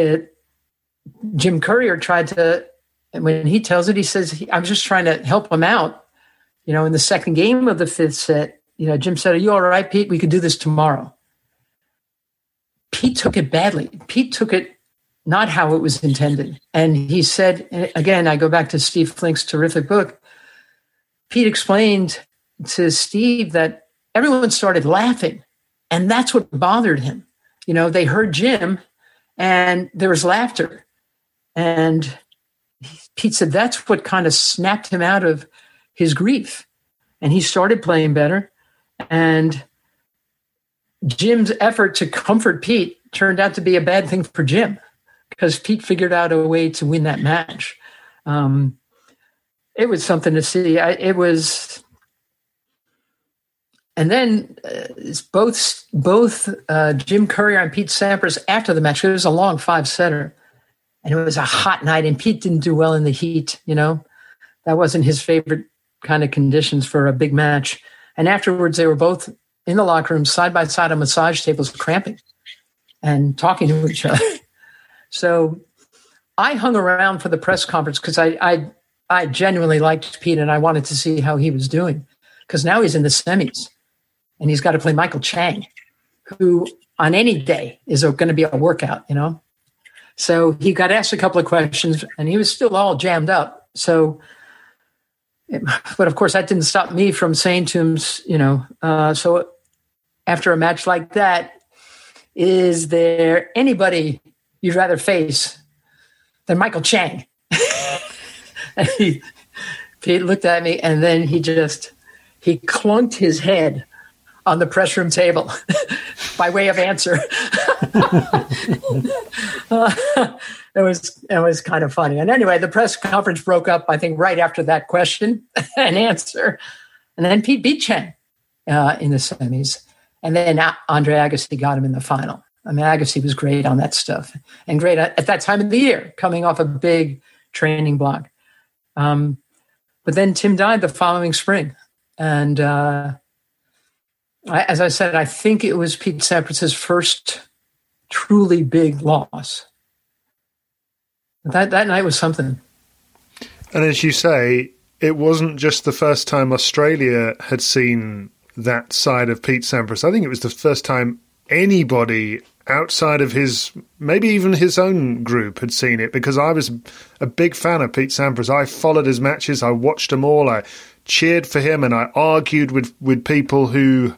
Jim Courier tried to, and when he tells it, he says, I'm just trying to help him out. You know, in the second game of the fifth set, you know, Jim said, are you all right, Pete? We could do this tomorrow. Pete took it badly. Pete took it not how it was intended. And he said, and again, I go back to Steve Flink's terrific book. Pete explained to Steve that everyone started laughing, and that's what bothered him. You know, they heard Jim and there was laughter. And Pete said that's what kind of snapped him out of his grief. And he started playing better. And Jim's effort to comfort Pete turned out to be a bad thing for Jim, because Pete figured out a way to win that match. It was something to see. It was, and then both Jim Courier and Pete Sampras after the match. It was a long 5-setter, and it was a hot night. And Pete didn't do well in the heat. You know, that wasn't his favorite kind of conditions for a big match. And afterwards, they were both in the locker room side by side on massage tables, cramping and talking to each other. So I hung around for the press conference because I genuinely liked Pete, and I wanted to see how he was doing, because now he's in the semis and he's got to play Michael Chang, who on any day is going to be a workout, you know? So he got asked a couple of questions and he was still all jammed up. So, but of course that didn't stop me from saying to him, you know, so after a match like that, is there anybody you'd rather face than Michael Chang? Pete looked at me, and then he clunked his head on the press room table by way of answer. It was kind of funny. And anyway, the press conference broke up, I think, right after that question and answer. And then Pete beat Chang in the semis. And then Andre Agassi got him in the final. I mean, Agassi was great on that stuff, and great at that time of the year, coming off a big training block. But then Tim died the following spring. And as I said, I think it was Pete Sampras' first truly big loss. That night was something. And as you say, it wasn't just the first time Australia had seen that side of Pete Sampras. I think it was the first time anybody outside of his, maybe even his own group, had seen it, because I was a big fan of Pete Sampras. I followed his matches, I watched them all, I cheered for him, and I argued with people who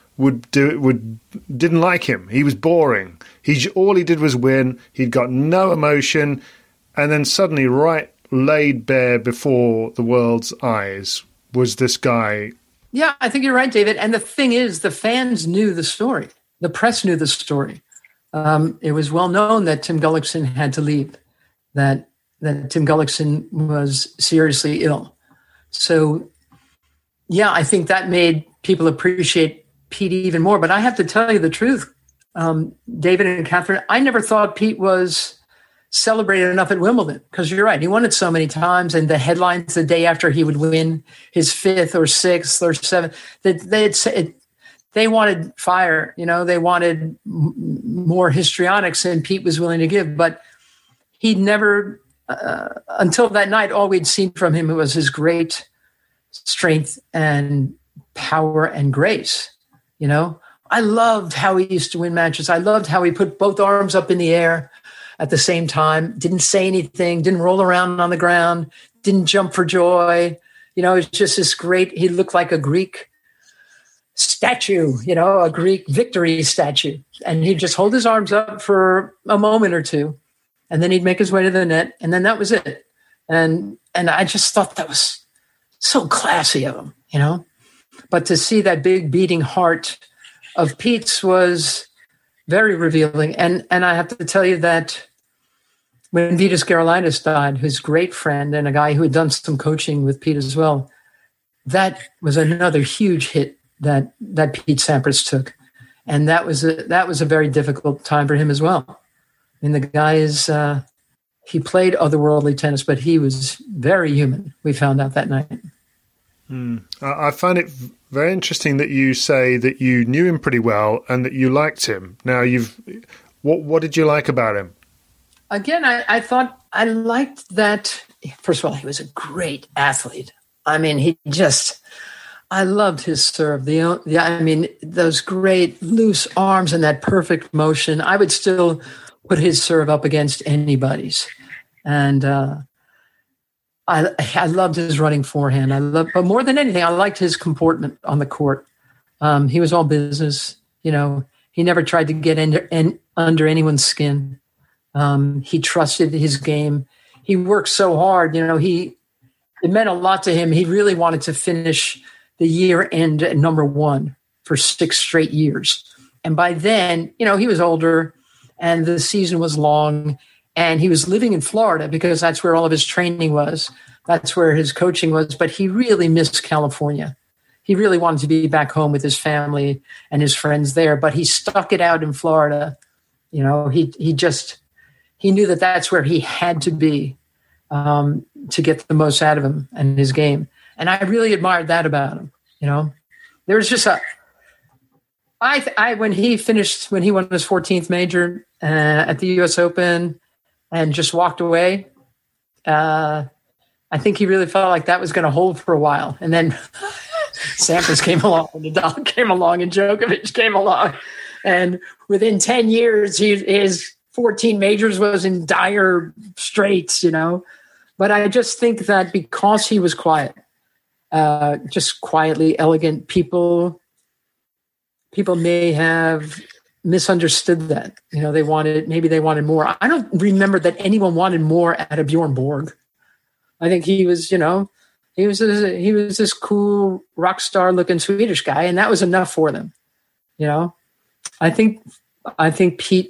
didn't like him. He was boring. All he did was win. He'd got no emotion, and then suddenly, right laid bare before the world's eyes, was this guy. Yeah, I think you're right, David. And the thing is, the fans knew the story. The press knew the story. It was well known that Tim Gullikson had to leave, that Tim Gullikson was seriously ill. So, yeah, I think that made people appreciate Pete even more. But I have to tell you the truth, David and Catherine, I never thought Pete was celebrated enough at Wimbledon, because you're right. He won it so many times, and the headlines the day after he would win his 5th or 6th or 7th, that they wanted fire, you know, they wanted more histrionics than Pete was willing to give. But he never, until that night, all we'd seen from him was his great strength and power and grace. You know, I loved how he used to win matches. I loved how he put both arms up in the air at the same time, didn't say anything, didn't roll around on the ground, didn't jump for joy. You know, it's just this great, he looked like a Greek statue, you know, a Greek victory statue. And he'd just hold his arms up for a moment or two, and then he'd make his way to the net, and then that was it. And I just thought that was so classy of him, you know. But to see that big beating heart of Pete's was very revealing. And I have to tell you that when Vitas Gerulaitis died, his great friend and a guy who had done some coaching with Pete as well, that was another huge hit that Pete Sampras took. And that was a very difficult time for him as well. I mean, the guy is, he played otherworldly tennis, but he was very human, we found out that night. I find it very interesting that you say that you knew him pretty well and that you liked him. Now, what did you like about him? Again, I thought I liked that. First of all, he was a great athlete. I mean, I loved his serve. I mean, those great loose arms and that perfect motion. I would still put his serve up against anybody's. And I loved his running forehand. But more than anything, I liked his comportment on the court. He was all business. You know, he never tried to get under anyone's skin. He trusted his game. He worked so hard. You know, it meant a lot to him. He really wanted to finish the year end at number 1 for 6 straight years. And by then, you know, he was older and the season was long and he was living in Florida because that's where all of his training was. That's where his coaching was. But he really missed California. He really wanted to be back home with his family and his friends there, but he stuck it out in Florida. You know, he knew that that's where he had to be to get the most out of him and his game. And I really admired that about him. You know, there was just when he won his 14th major at the U.S. Open and just walked away, I think he really felt like that was going to hold for a while. And then Sampras came along, and Nadal came along, and Djokovic came along. And within 10 years, his 14 majors was in dire straits, you know. But I just think that because he was quiet, just quietly elegant, people may have misunderstood that. You know, maybe they wanted more. I don't remember that anyone wanted more out of Bjorn Borg. I think he was, you know, he was this cool rock star looking Swedish guy, and that was enough for them. You know, I think Pete,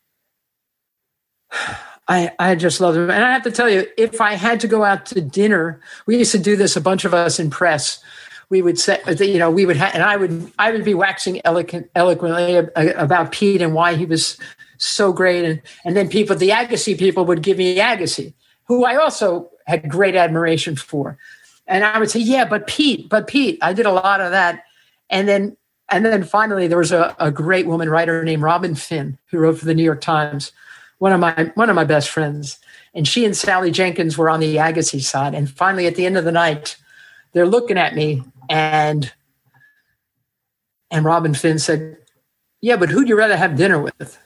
I just loved him. And I have to tell you, if I had to go out to dinner, we used to do this, a bunch of us in press. We would say, you know, and I would be waxing eloquently about Pete and why he was so great. And then the Agassi people would give me Agassi, who I also had great admiration for. And I would say, yeah, but Pete, I did a lot of that. And then finally there was a great woman writer named Robin Finn who wrote for the New York Times, one of my best friends. And she and Sally Jenkins were on the Agassi side. And finally at the end of the night, they're looking at me and Robin Finn said, yeah, but who'd you rather have dinner with?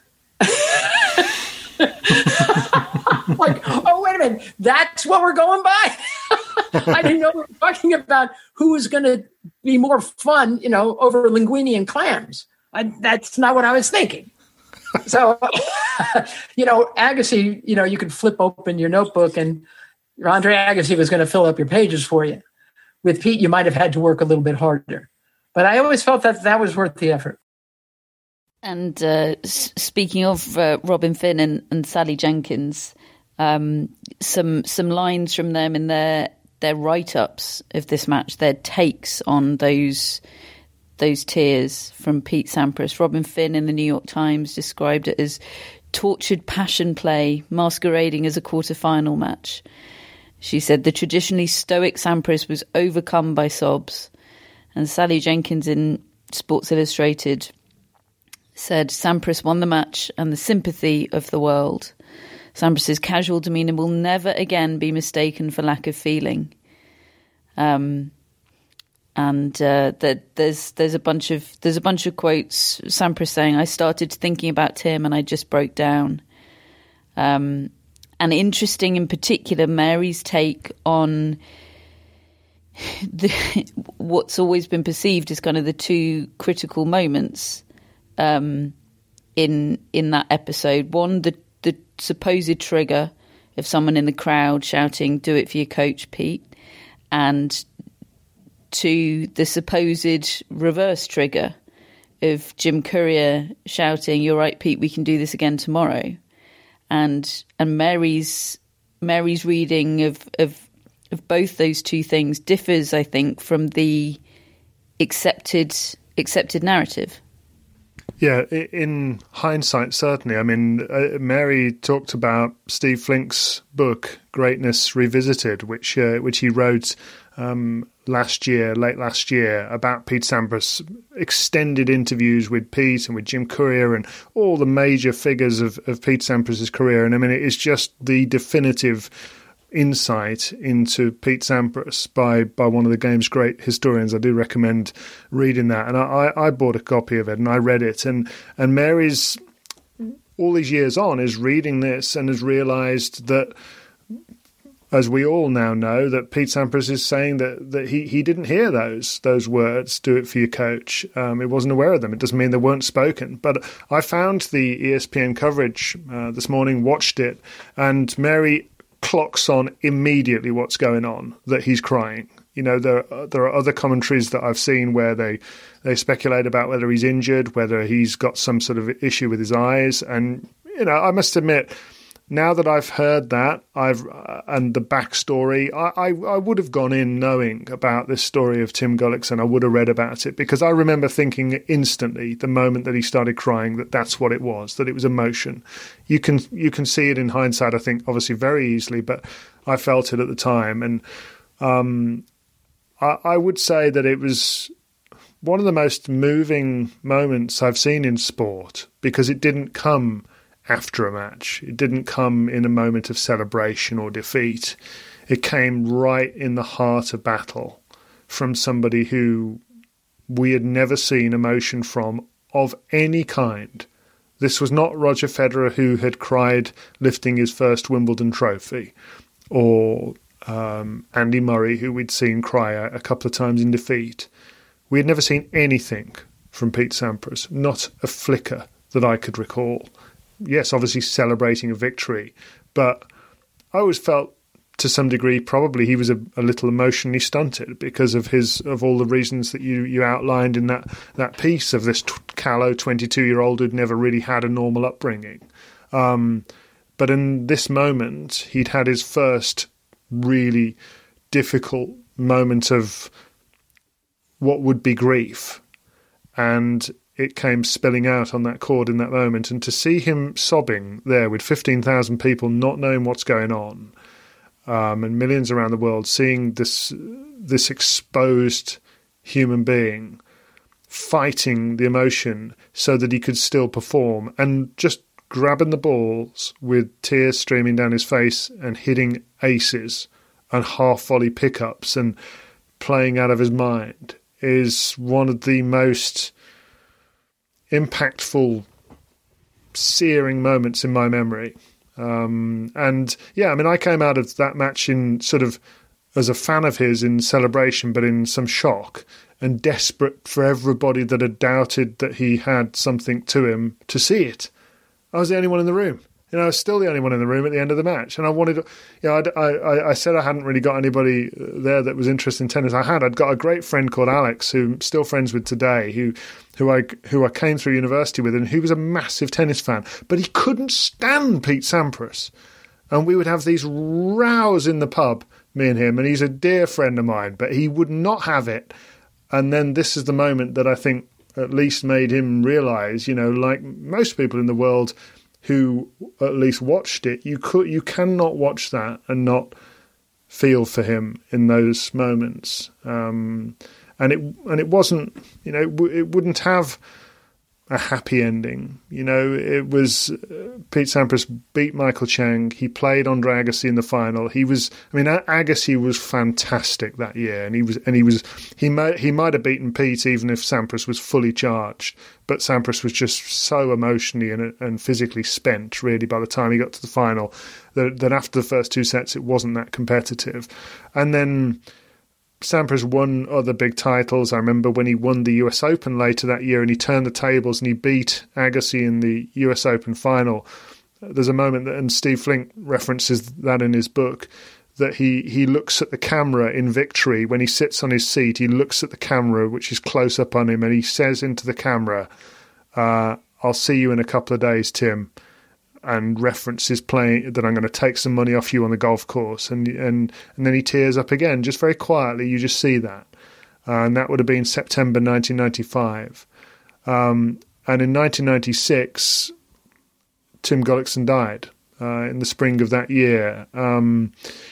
Like, oh, wait a minute. That's what we're going by? I didn't know we were talking about who was going to be more fun, you know, over linguine and clams. That's not what I was thinking. So, you know, Agassi, you know, you could flip open your notebook and Andre Agassi was going to fill up your pages for you. With Pete, you might have had to work a little bit harder. But I always felt that was worth the effort. And speaking of Robin Finn and Sally Jenkins, some lines from them in their write-ups of this match, their takes on those tears from Pete Sampras. Robin Finn in the New York Times described it as tortured passion play masquerading as a quarter-final match. She said the traditionally stoic Sampras was overcome by sobs. And Sally Jenkins in Sports Illustrated said Sampras won the match and the sympathy of the world. Sampras's casual demeanour will never again be mistaken for lack of feeling. And there's a bunch of quotes. Sampras saying, "I started thinking about Tim and I just broke down." And interesting in particular, Mary's take on what's always been perceived as kind of the two critical moments in that episode. One, the supposed trigger of someone in the crowd shouting, "Do it for your coach, Pete," and two, the supposed reverse trigger of Jim Courier shouting, "You're right, Pete, we can do this again tomorrow." And Mary's reading of both those two things differs, I think, from the accepted narrative. Yeah, in hindsight, certainly. I mean, Mary talked about Steve Flink's book, Greatness Revisited, which he wrote late last year, about Pete Sampras, extended interviews with Pete and with Jim Courier and all the major figures of Pete Sampras' career. And I mean, it is just the definitive insight into Pete Sampras by one of the game's great historians. I do recommend reading that. And I bought a copy of it and I read it. And Mary's, all these years on, is reading this and has realised that, as we all now know, that Pete Sampras is saying that he didn't hear those words, "do it for your coach." He wasn't aware of them. It doesn't mean they weren't spoken. But I found the ESPN coverage this morning, watched it, and Mary clocks on immediately what's going on, that he's crying. You know, there are other commentaries that I've seen where they speculate about whether he's injured, whether he's got some sort of issue with his eyes. And, you know, I must admit, now that I've heard that, and the backstory, I would have gone in knowing about this story of Tim Gullickson. I would have read about it, because I remember thinking instantly, the moment that he started crying, that that's what it was, that it was emotion. You can see it in hindsight, I think, obviously very easily, but I felt it at the time. And I would say that it was one of the most moving moments I've seen in sport, because it didn't come after a match. It didn't come in a moment of celebration or defeat. It came right in the heart of battle from somebody who we had never seen emotion from of any kind. This was not Roger Federer, who had cried lifting his first Wimbledon trophy, or Andy Murray, who we'd seen cry a couple of times in defeat. We had never seen anything from Pete Sampras, not a flicker that I could recall. Yes, obviously celebrating a victory, but I always felt, to some degree, probably he was a little emotionally stunted because of all the reasons that you outlined in that piece of this callow 22-year-old who'd never really had a normal upbringing. But in this moment, he'd had his first really difficult moment of what would be grief, and it came spilling out on that court in that moment. And to see him sobbing there with 15,000 people not knowing what's going on, and millions around the world seeing this exposed human being fighting the emotion so that he could still perform, and just grabbing the balls with tears streaming down his face and hitting aces and half-volley pickups and playing out of his mind, is one of the most impactful, searing moments in my memory. And yeah, I mean, I came out of that match in sort of as a fan of his in celebration, but in some shock and desperate for everybody that had doubted that he had something to him to see it. I was the only one in the room. You know, I was still the only one in the room at the end of the match. And I wanted, you know, I said I hadn't really got anybody there that was interested in tennis. I'd got a great friend called Alex, who I'm still friends with today, who I came through university with, and who was a massive tennis fan. But he couldn't stand Pete Sampras. And we would have these rows in the pub, me and him, and he's a dear friend of mine, but he would not have it. And then this is the moment that I think at least made him realise, you know, like most people in the world who at least watched it, you cannot watch that and not feel for him in those moments. And it wasn't, you know, it wouldn't have a happy ending. You know, it was Pete Sampras beat Michael Chang. He played Andre Agassi in the final. Agassi was fantastic that year, and he might have beaten Pete even if Sampras was fully charged. But Sampras was just so emotionally and physically spent, really, by the time he got to the final, that after the first two sets it wasn't that competitive. And then Sampras won other big titles. I remember when he won the US Open later that year and he turned the tables and he beat Agassi in the US Open final. There's a moment that, and Steve Flink references that in his book, that he looks at the camera in victory. When he sits on his seat, he looks at the camera, which is close up on him, and he says into the camera, "I'll see you in a couple of days, Tim," and references playing that I'm going to take some money off you on the golf course, and then he tears up again, just very quietly. You just see that, and that would have been September 1995. And in 1996, Tim Gullikson died in the spring of that year. And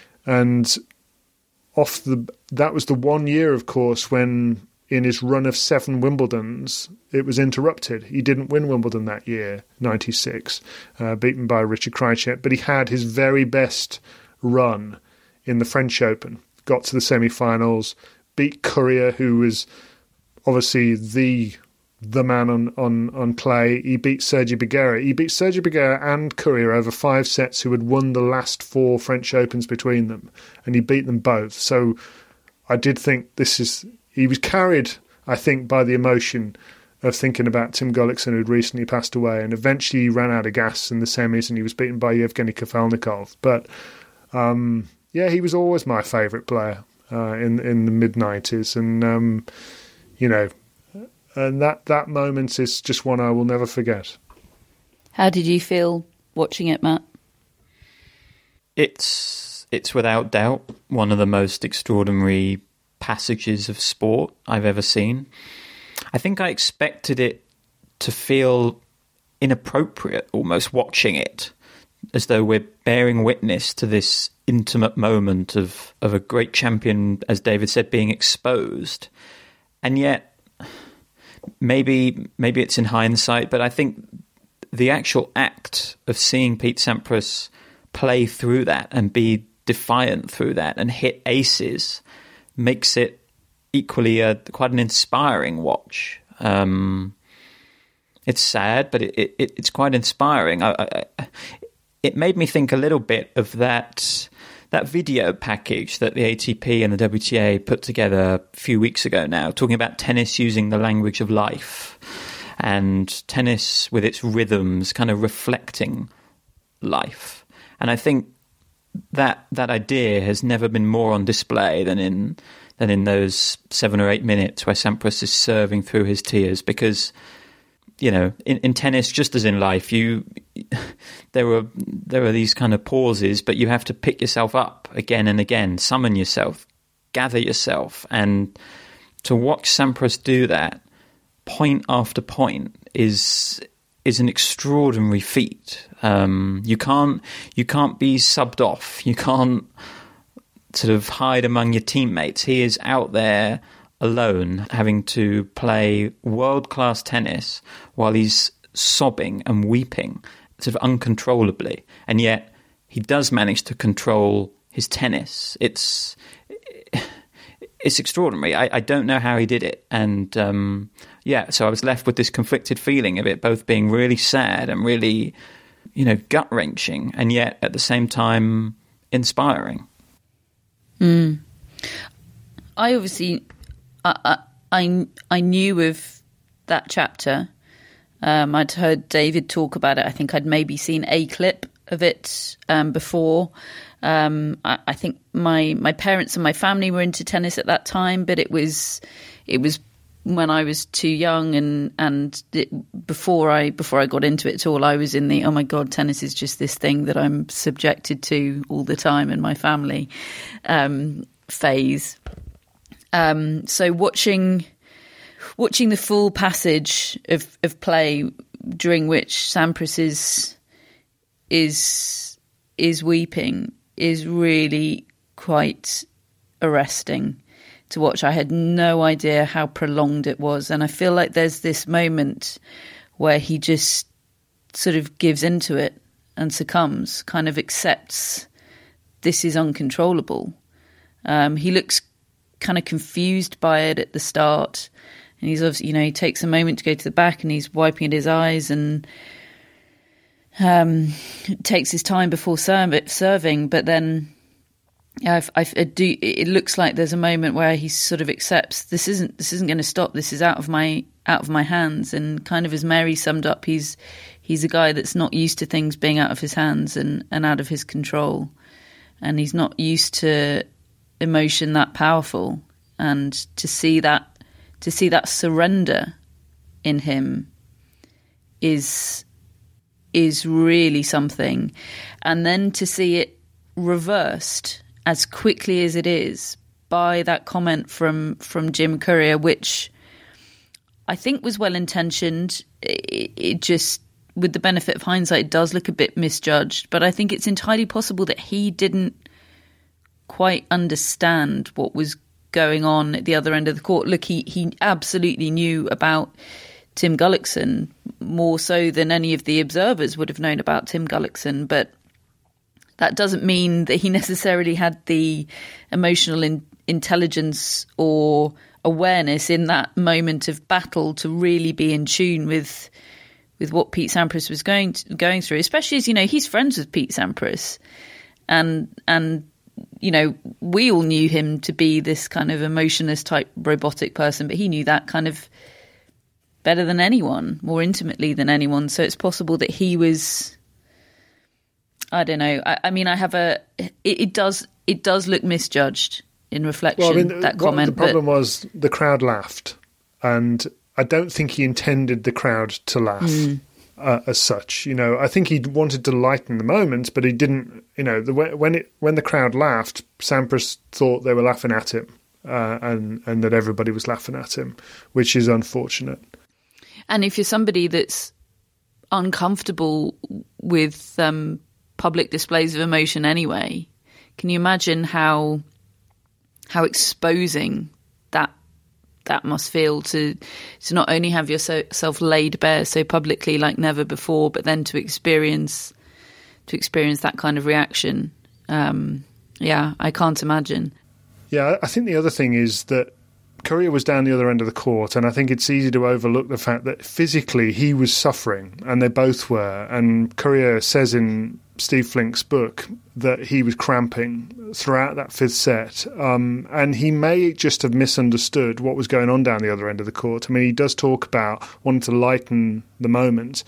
that was the 1 year, of course, when in his run of 7 Wimbledons, it was interrupted. He didn't win Wimbledon that year, 96, beaten by Richard Krajicek, but he had his very best run in the French Open. Got to the semi-finals, beat Courier, who was obviously the man on clay. He beat Sergi Bergera. He beat Sergi Bergera and Courier over 5 sets, who had won the last 4 French Opens between them, and he beat them both. So I did think he was carried, I think, by the emotion of thinking about Tim Gullikson, who'd recently passed away, and eventually he ran out of gas in the semis and he was beaten by Yevgeny Kafelnikov. But he was always my favourite player in the mid-90s, and and that moment is just one I will never forget. How did you feel watching it, Matt? It's without doubt one of the most extraordinary passages of sport I've ever seen. I think I expected it to feel inappropriate almost watching it, as though we're bearing witness to this intimate moment of a great champion, as David said, being exposed. And yet, maybe it's in hindsight, but I think the actual act of seeing Pete Sampras play through that and be defiant through that and hit aces makes it equally quite an inspiring watch. It's sad, but it's quite inspiring. It made me think a little bit of that video package that the ATP and the WTA put together a few weeks ago now, talking about tennis using the language of life, and tennis with its rhythms kind of reflecting life. And I think that idea has never been more on display than in those 7 or 8 minutes where Sampras is serving through his tears, because in tennis, just as in life, there are these kind of pauses, but you have to pick yourself up again and again, summon yourself, gather yourself, and to watch Sampras do that point after point is an extraordinary feat. You can't be subbed off. You can't sort of hide among your teammates. He is out there alone, having to play world-class tennis while he's sobbing and weeping sort of uncontrollably. And yet he does manage to control his tennis. It's extraordinary. I don't know how he did it. And so I was left with this conflicted feeling of it both being really sad and really, gut-wrenching, and yet at the same time inspiring. I obviously... I knew of that chapter. I'd heard David talk about it. I think I'd maybe seen a clip of it before. I think my parents and my family were into tennis at that time, but it was when I was too young, and before I got into it at all, I was in the, oh my God, tennis is just this thing that I'm subjected to all the time in my family phase. So watching the full passage of play during which Sampras is weeping is really quite arresting to watch. I had no idea how prolonged it was, and I feel like there's this moment where he just sort of gives into it and succumbs, kind of accepts this is uncontrollable. He looks kind of confused by it at the start, and he's obviously, he takes a moment to go to the back and he's wiping at his eyes and takes his time before serving, but then it looks like there's a moment where he sort of accepts this isn't going to stop, this is out of my hands, and kind of as Mary summed up, he's a guy that's not used to things being out of his hands and out of his control, and he's not used to emotion that powerful, and to see that surrender in him is really something. And then to see it reversed as quickly as it is by that comment from Jim Courier, which I think was well intentioned. It just, with the benefit of hindsight, it does look a bit misjudged. But I think it's entirely possible that he didn't quite understand what was going on at the other end of the court. Look, he absolutely knew about Tim Gullickson more so than any of the observers would have known about Tim Gullickson, but that doesn't mean that he necessarily had the emotional intelligence or awareness in that moment of battle to really be in tune with what Pete Sampras was going through, especially as, you know, he's friends with Pete Sampras, and you know, we all knew him to be this kind of emotionless type robotic person, but he knew that kind of better than anyone, more intimately than anyone. So it's possible that he was, I don't know. I mean, it does look misjudged in reflection, well, I mean, that comment. The problem was the crowd laughed, and I don't think he intended the crowd to laugh as such. You know, I think he wanted to lighten the moment, but he didn't. You know, when the crowd laughed, Sampras thought they were laughing at him, and that everybody was laughing at him, which is unfortunate. And if you're somebody that's uncomfortable with public displays of emotion anyway, can you imagine how exposing that must feel to not only have yourself laid bare so publicly like never before, but then to experience that kind of reaction? Yeah, I can't imagine. Yeah, I think the other thing is that Courier was down the other end of the court, and I think it's easy to overlook the fact that physically he was suffering, and they both were. And Courier says in Steve Flink's book that he was cramping throughout that fifth set, and he may just have misunderstood what was going on down the other end of the court. I mean, he does talk about wanting to lighten the moment,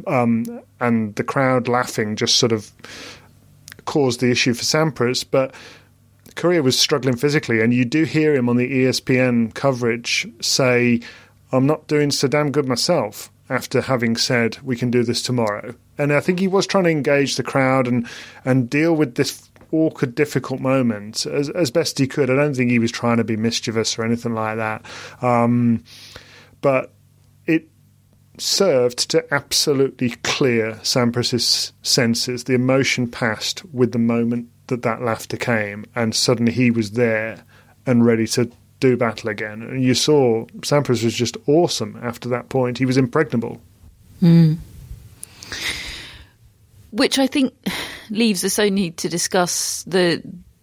and the crowd laughing just sort of caused the issue for Sampras, but Courier was struggling physically, and you do hear him on the ESPN coverage say, "I'm not doing so damn good myself," after having said, "We can do this tomorrow." And I think he was trying to engage the crowd and deal with this awkward, difficult moment as best he could. I don't think he was trying to be mischievous or anything like that. But it served to absolutely clear Sampras' senses. The emotion passed with the moment that laughter came, and suddenly he was there and ready to do battle again. And you saw Sampras was just awesome after that point. He was impregnable. Which I think leaves us only to discuss the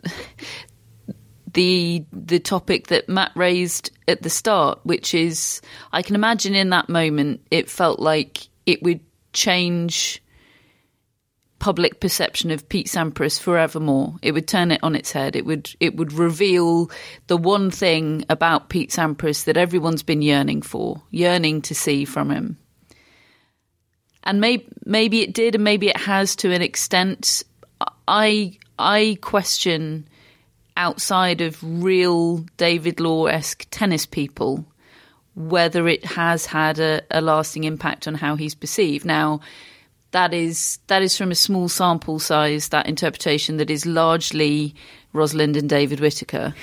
topic that Matt raised at the start, which is, I can imagine in that moment it felt like it would change public perception of Pete Sampras forevermore. It would turn it on its head. It would reveal the one thing about Pete Sampras that everyone's been yearning to see from him. And maybe it did, and maybe it has to an extent. I question, outside of real David Law-esque tennis people, whether it has had a lasting impact on how he's perceived. Now, that is from a small sample size, that interpretation that is largely Rosalind and David Whittaker,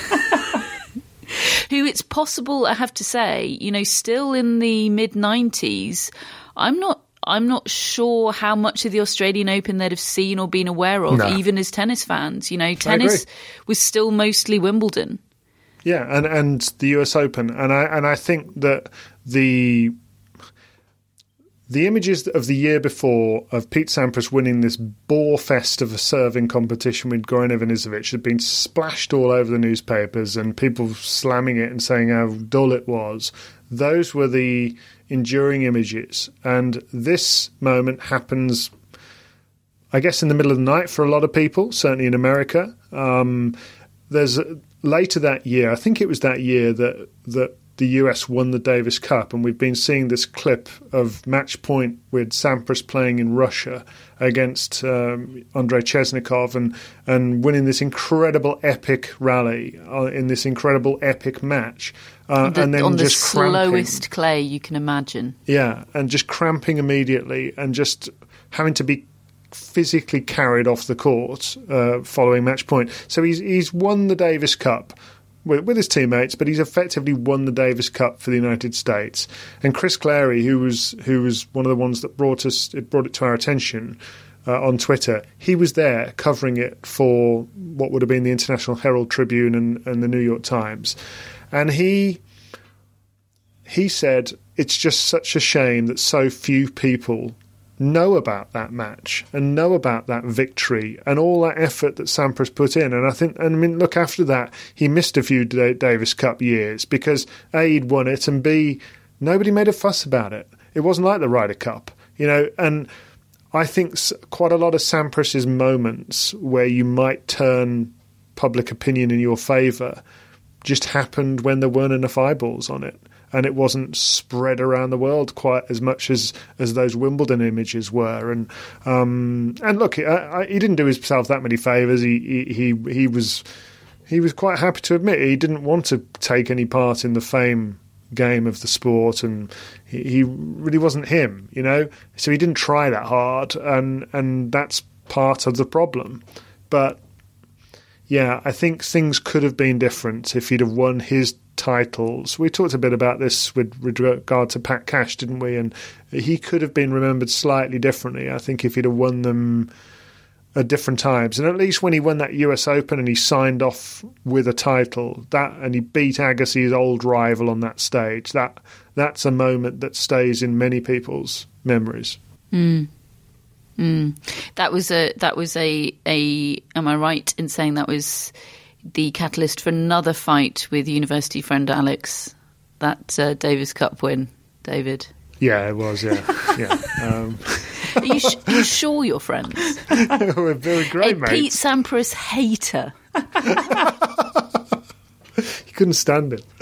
who, it's possible, I have to say, you know, still in the mid-90s, I'm not sure how much of the Australian Open they'd have seen or been aware of, even as tennis fans. You know, tennis was still mostly Wimbledon. Yeah, and the US Open, and I think that the images of the year before of Pete Sampras winning this bore fest of a serving competition with Goran Ivanisevic had been splashed all over the newspapers, and people slamming it and saying how dull it was. Those were the enduring images. And this moment happens, I guess, in the middle of the night for a lot of people, certainly in America. There's later that year, I think it was that year that the US won the Davis Cup, and we've been seeing this clip of match point with Sampras playing in Russia against Andrei Chesnikov and winning this incredible epic rally in this incredible epic match. And then on the just slowest clay you can imagine. Yeah, and just cramping immediately and just having to be physically carried off the court following match point. So he's won the Davis Cup with his teammates, but he's effectively won the Davis Cup for the United States. And Chris Clary, who was one of the ones that brought it to our attention on Twitter, he was there covering it for what would have been the International Herald Tribune and the New York Times. And he said it's just such a shame that so few people know about that match and know about that victory and all that effort that Sampras put in. And look, after that, he missed a few Davis Cup years because A, he'd won it, and B, nobody made a fuss about it. It wasn't like the Ryder Cup, and I think quite a lot of Sampras's moments where you might turn public opinion in your favour just happened when there weren't enough eyeballs on it. And it wasn't spread around the world quite as much as those Wimbledon images were. And look, he didn't do himself that many favours. He was quite happy to admit he didn't want to take any part in the fame game of the sport, and he really wasn't him, So he didn't try that hard, and that's part of the problem. But yeah, I think things could have been different if he'd have won his titles. We talked a bit about this with regard to Pat Cash, didn't we? And he could have been remembered slightly differently, I think, if he'd have won them at different times. And at least when he won that US Open and he signed off with a title, and he beat Agassi's old rival on that stage, that's a moment that stays in many people's memories. That was a am I right in saying that was the catalyst for another fight with university friend Alex, that Davis Cup win, David? Yeah, it was, yeah. Are you sure you're friends? We're very great, mates. Pete Sampras hater. He couldn't stand it.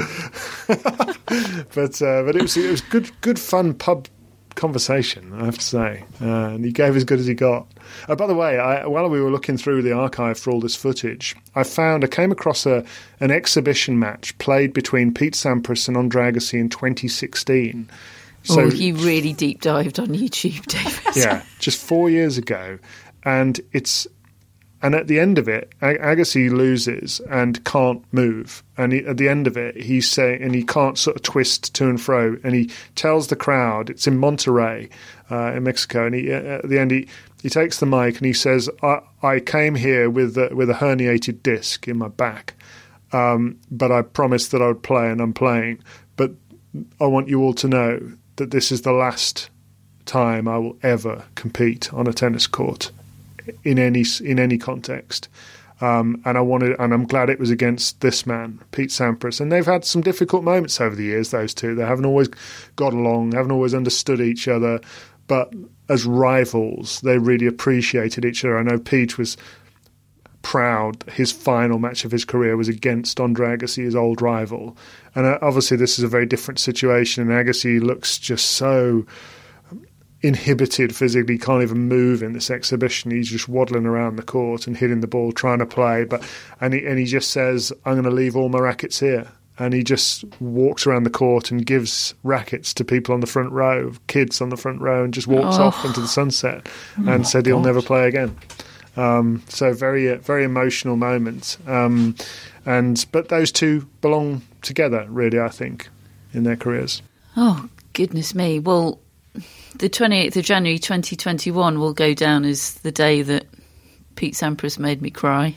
but it was good fun pub conversation, I have to say, and he gave as good as he got. By the way, while we were looking through the archive for all this footage, I came across an exhibition match played between Pete Sampras and Andre Agassi in 2016. So you really deep dived on YouTube, David. Yeah, just 4 years ago, and at the end of it, Agassi loses and can't move. And at the end of it, he's saying, and he can't sort of twist to and fro. And he tells the crowd, it's in Monterrey, in Mexico. And at the end, he takes the mic and he says, "I came here with a herniated disc in my back, but I promised that I would play, and I'm playing. But I want you all to know that this is the last time I will ever compete on a tennis court." In any context, and I'm glad it was against this man, Pete Sampras. And they've had some difficult moments over the years, those two. They haven't always got along, haven't always understood each other, but as rivals, they really appreciated each other. I know Pete was proud his final match of his career was against Andre Agassi, his old rival, and obviously this is a very different situation. And Agassi looks just so inhibited physically, can't even move in this exhibition. He's just waddling around the court and hitting the ball, trying to play. And he just says, "I'm going to leave all my rackets here." And he just walks around the court and gives rackets to people on the front row, kids on the front row, and just walks off into the sunset and said he'll never play again. So very, very emotional moment. But those two belong together, really, I think, in their careers. Oh, goodness me. Well, the 28th of January 2021 will go down as the day that Pete Sampras made me cry.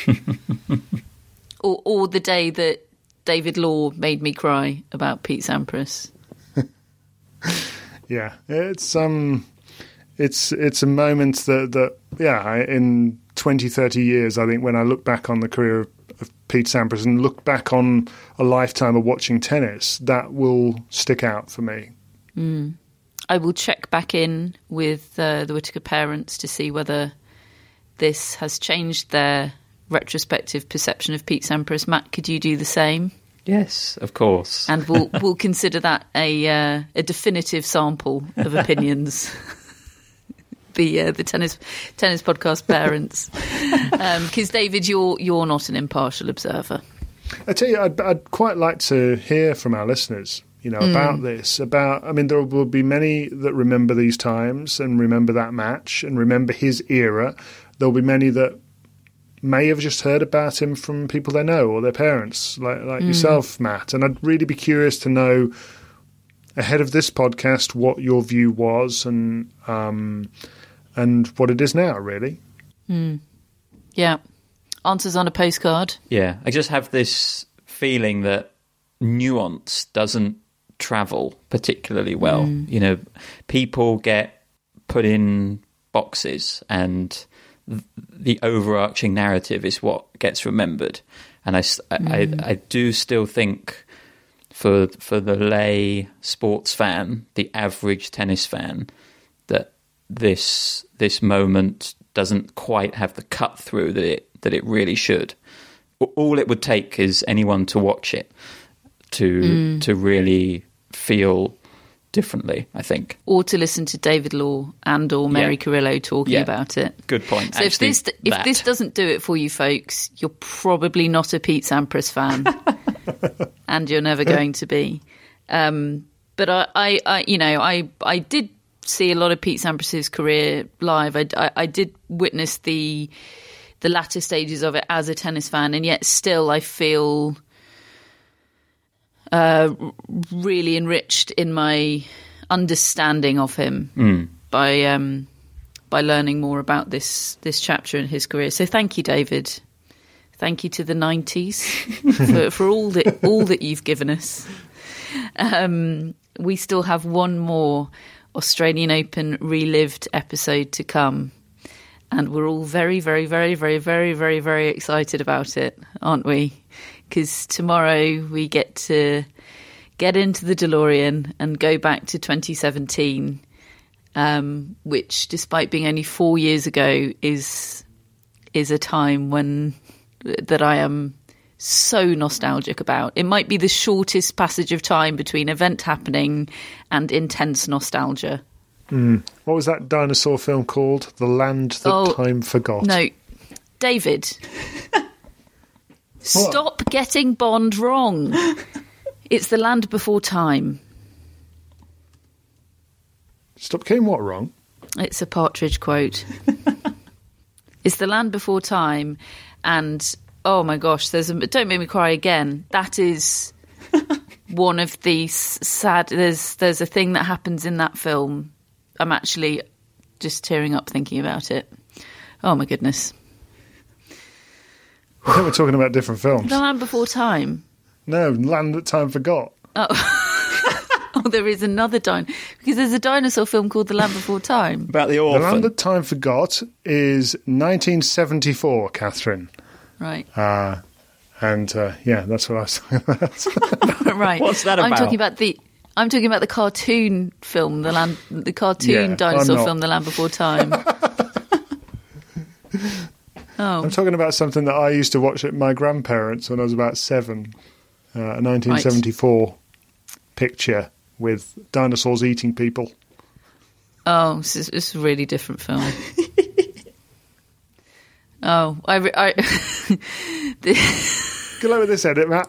or the day that David Law made me cry about Pete Sampras. Yeah, it's a moment that in 20, 30 years, I think, when I look back on the career of Pete Sampras and look back on a lifetime of watching tennis, that will stick out for me. I will check back in with the Whittaker parents to see whether this has changed their retrospective perception of Pete Sampras. Matt, could you do the same? Yes, of course. And we'll consider that a definitive sample of opinions. The tennis podcast parents, because David, you're not an impartial observer. I tell you, I'd quite like to hear from our listeners, about this. There will be many that remember these times and remember that match and remember his era. There'll be many that, may have just heard about him from people they know or their parents, like yourself, Matt. And I'd really be curious to know, ahead of this podcast, what your view was and what it is now, really. Yeah. Answers on a postcard. Yeah. I just have this feeling that nuance doesn't travel particularly well. You know, people get put in boxes and the overarching narrative is what gets remembered. And I do still think for the lay sports fan, the average tennis fan, that this moment doesn't quite have the cut through that it really should. All it would take is anyone to watch it to really feel differently, I think. Or to listen to David Law and or Mary Carrillo talking about it. Good point. So actually, if this doesn't do it for you folks, you're probably not a Pete Sampras fan. And you're never going to be. But I did see a lot of Pete Sampras's career live. I did witness the latter stages of it as a tennis fan, and yet still I feel really enriched in my understanding of him by learning more about this chapter in his career. So thank you, David. Thank you to the 90s for all that you've given us. We still have one more Australian Open relived episode to come, and we're all very, very, very, very, very, very, very excited about it, aren't we? Because tomorrow we get to get into the DeLorean and go back to 2017, which, despite being only 4 years ago, is a time that I am so nostalgic about. It might be the shortest passage of time between event happening and intense nostalgia. What was that dinosaur film called? The Land That Time Forgot. No, David. Stop getting Bond wrong. It's The Land Before Time. Stop getting what wrong? It's a Partridge quote. It's The Land Before Time, and oh my gosh, Don't Make Me Cry Again. That is one of the sad. There's a thing that happens in that film. I'm actually just tearing up thinking about it. Oh my goodness. I think we're talking about different films. The Land Before Time. No, Land That Time Forgot. Oh, there is another because there's a dinosaur film called The Land Before Time. About the orphan. The Land That Time Forgot is 1974, Catherine. Right. That's what I was talking about. Right. What's that about? I'm talking about the cartoon film, the cartoon dinosaur film, The Land Before Time. I'm talking about something that I used to watch at my grandparents' when I was about 7. A 1974 picture with dinosaurs eating people. Oh, it's a really different film. Oh, Good luck with this edit, Matt.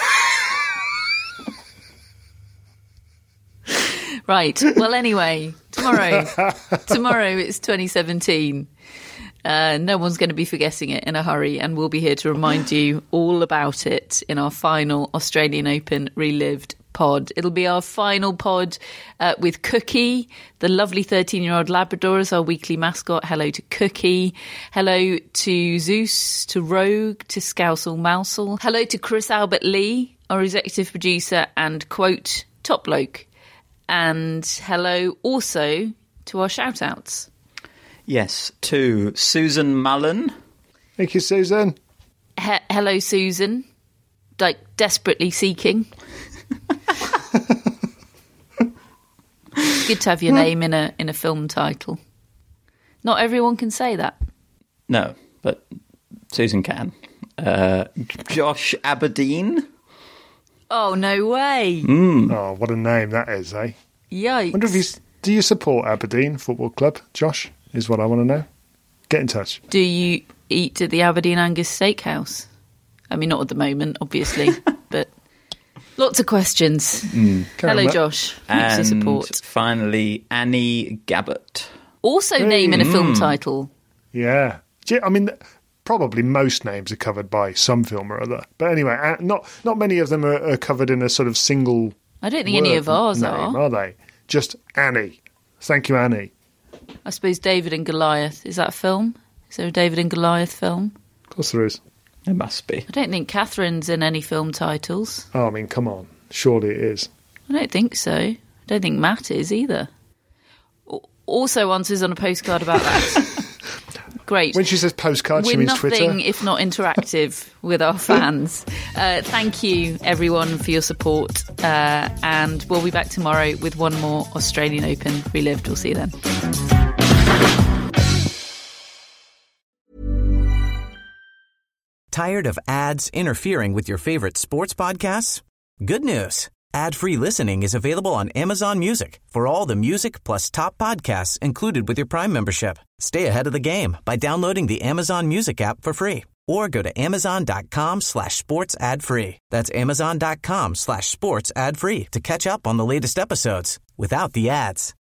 Right. Well, anyway, tomorrow it's 2017. No one's going to be forgetting it in a hurry, and we'll be here to remind you all about it in our final Australian Open Relived pod. It'll be our final pod with Cookie, the lovely 13-year-old Labrador, as our weekly mascot. Hello to Cookie. Hello to Zeus, to Rogue, to Scousel Mousel. Hello to Chris Albert Lee, our executive producer and, quote, top bloke. And hello also to our shout-outs. Yes, to Susan Mullen. Thank you, Susan. Hello, Susan. Like, desperately seeking. It's good to have your name in a film title. Not everyone can say that. No, but Susan can. Josh Aberdeen. Oh, no way. Oh, what a name that is, eh? Yikes. Wonder if do you support Aberdeen Football Club, Josh? Is what I want to know. Get in touch. Do you eat at the Aberdeen Angus Steakhouse? I mean, not at the moment, obviously, but lots of questions. Hello, Josh. Thanks for support. Finally, Annie Gabbett. Also name in a film title. Yeah. I mean, probably most names are covered by some film or other. But anyway, not many of them are covered in a sort of single. I don't think any of ours are they? Just Annie. Thank you, Annie. I suppose David and Goliath. Is that a film? Is there a David and Goliath film? Of course there is. There must be. I don't think Catherine's in any film titles. Oh, I mean, come on. Surely it is. I don't think so. I don't think Matt is either. Also answers on a postcard about that. Great. When she says postcard, she means Twitter. We're nothing if not interactive with our fans. Thank you, everyone, for your support. And we'll be back tomorrow with one more Australian Open Relived. We'll see you then. Tired of ads interfering with your favorite sports podcasts? Good news. Ad-free listening is available on Amazon Music for all the music plus top podcasts included with your Prime membership. Stay ahead of the game by downloading the Amazon Music app for free or go to amazon.com/sports ad free. That's amazon.com/sports ad free to catch up on the latest episodes without the ads.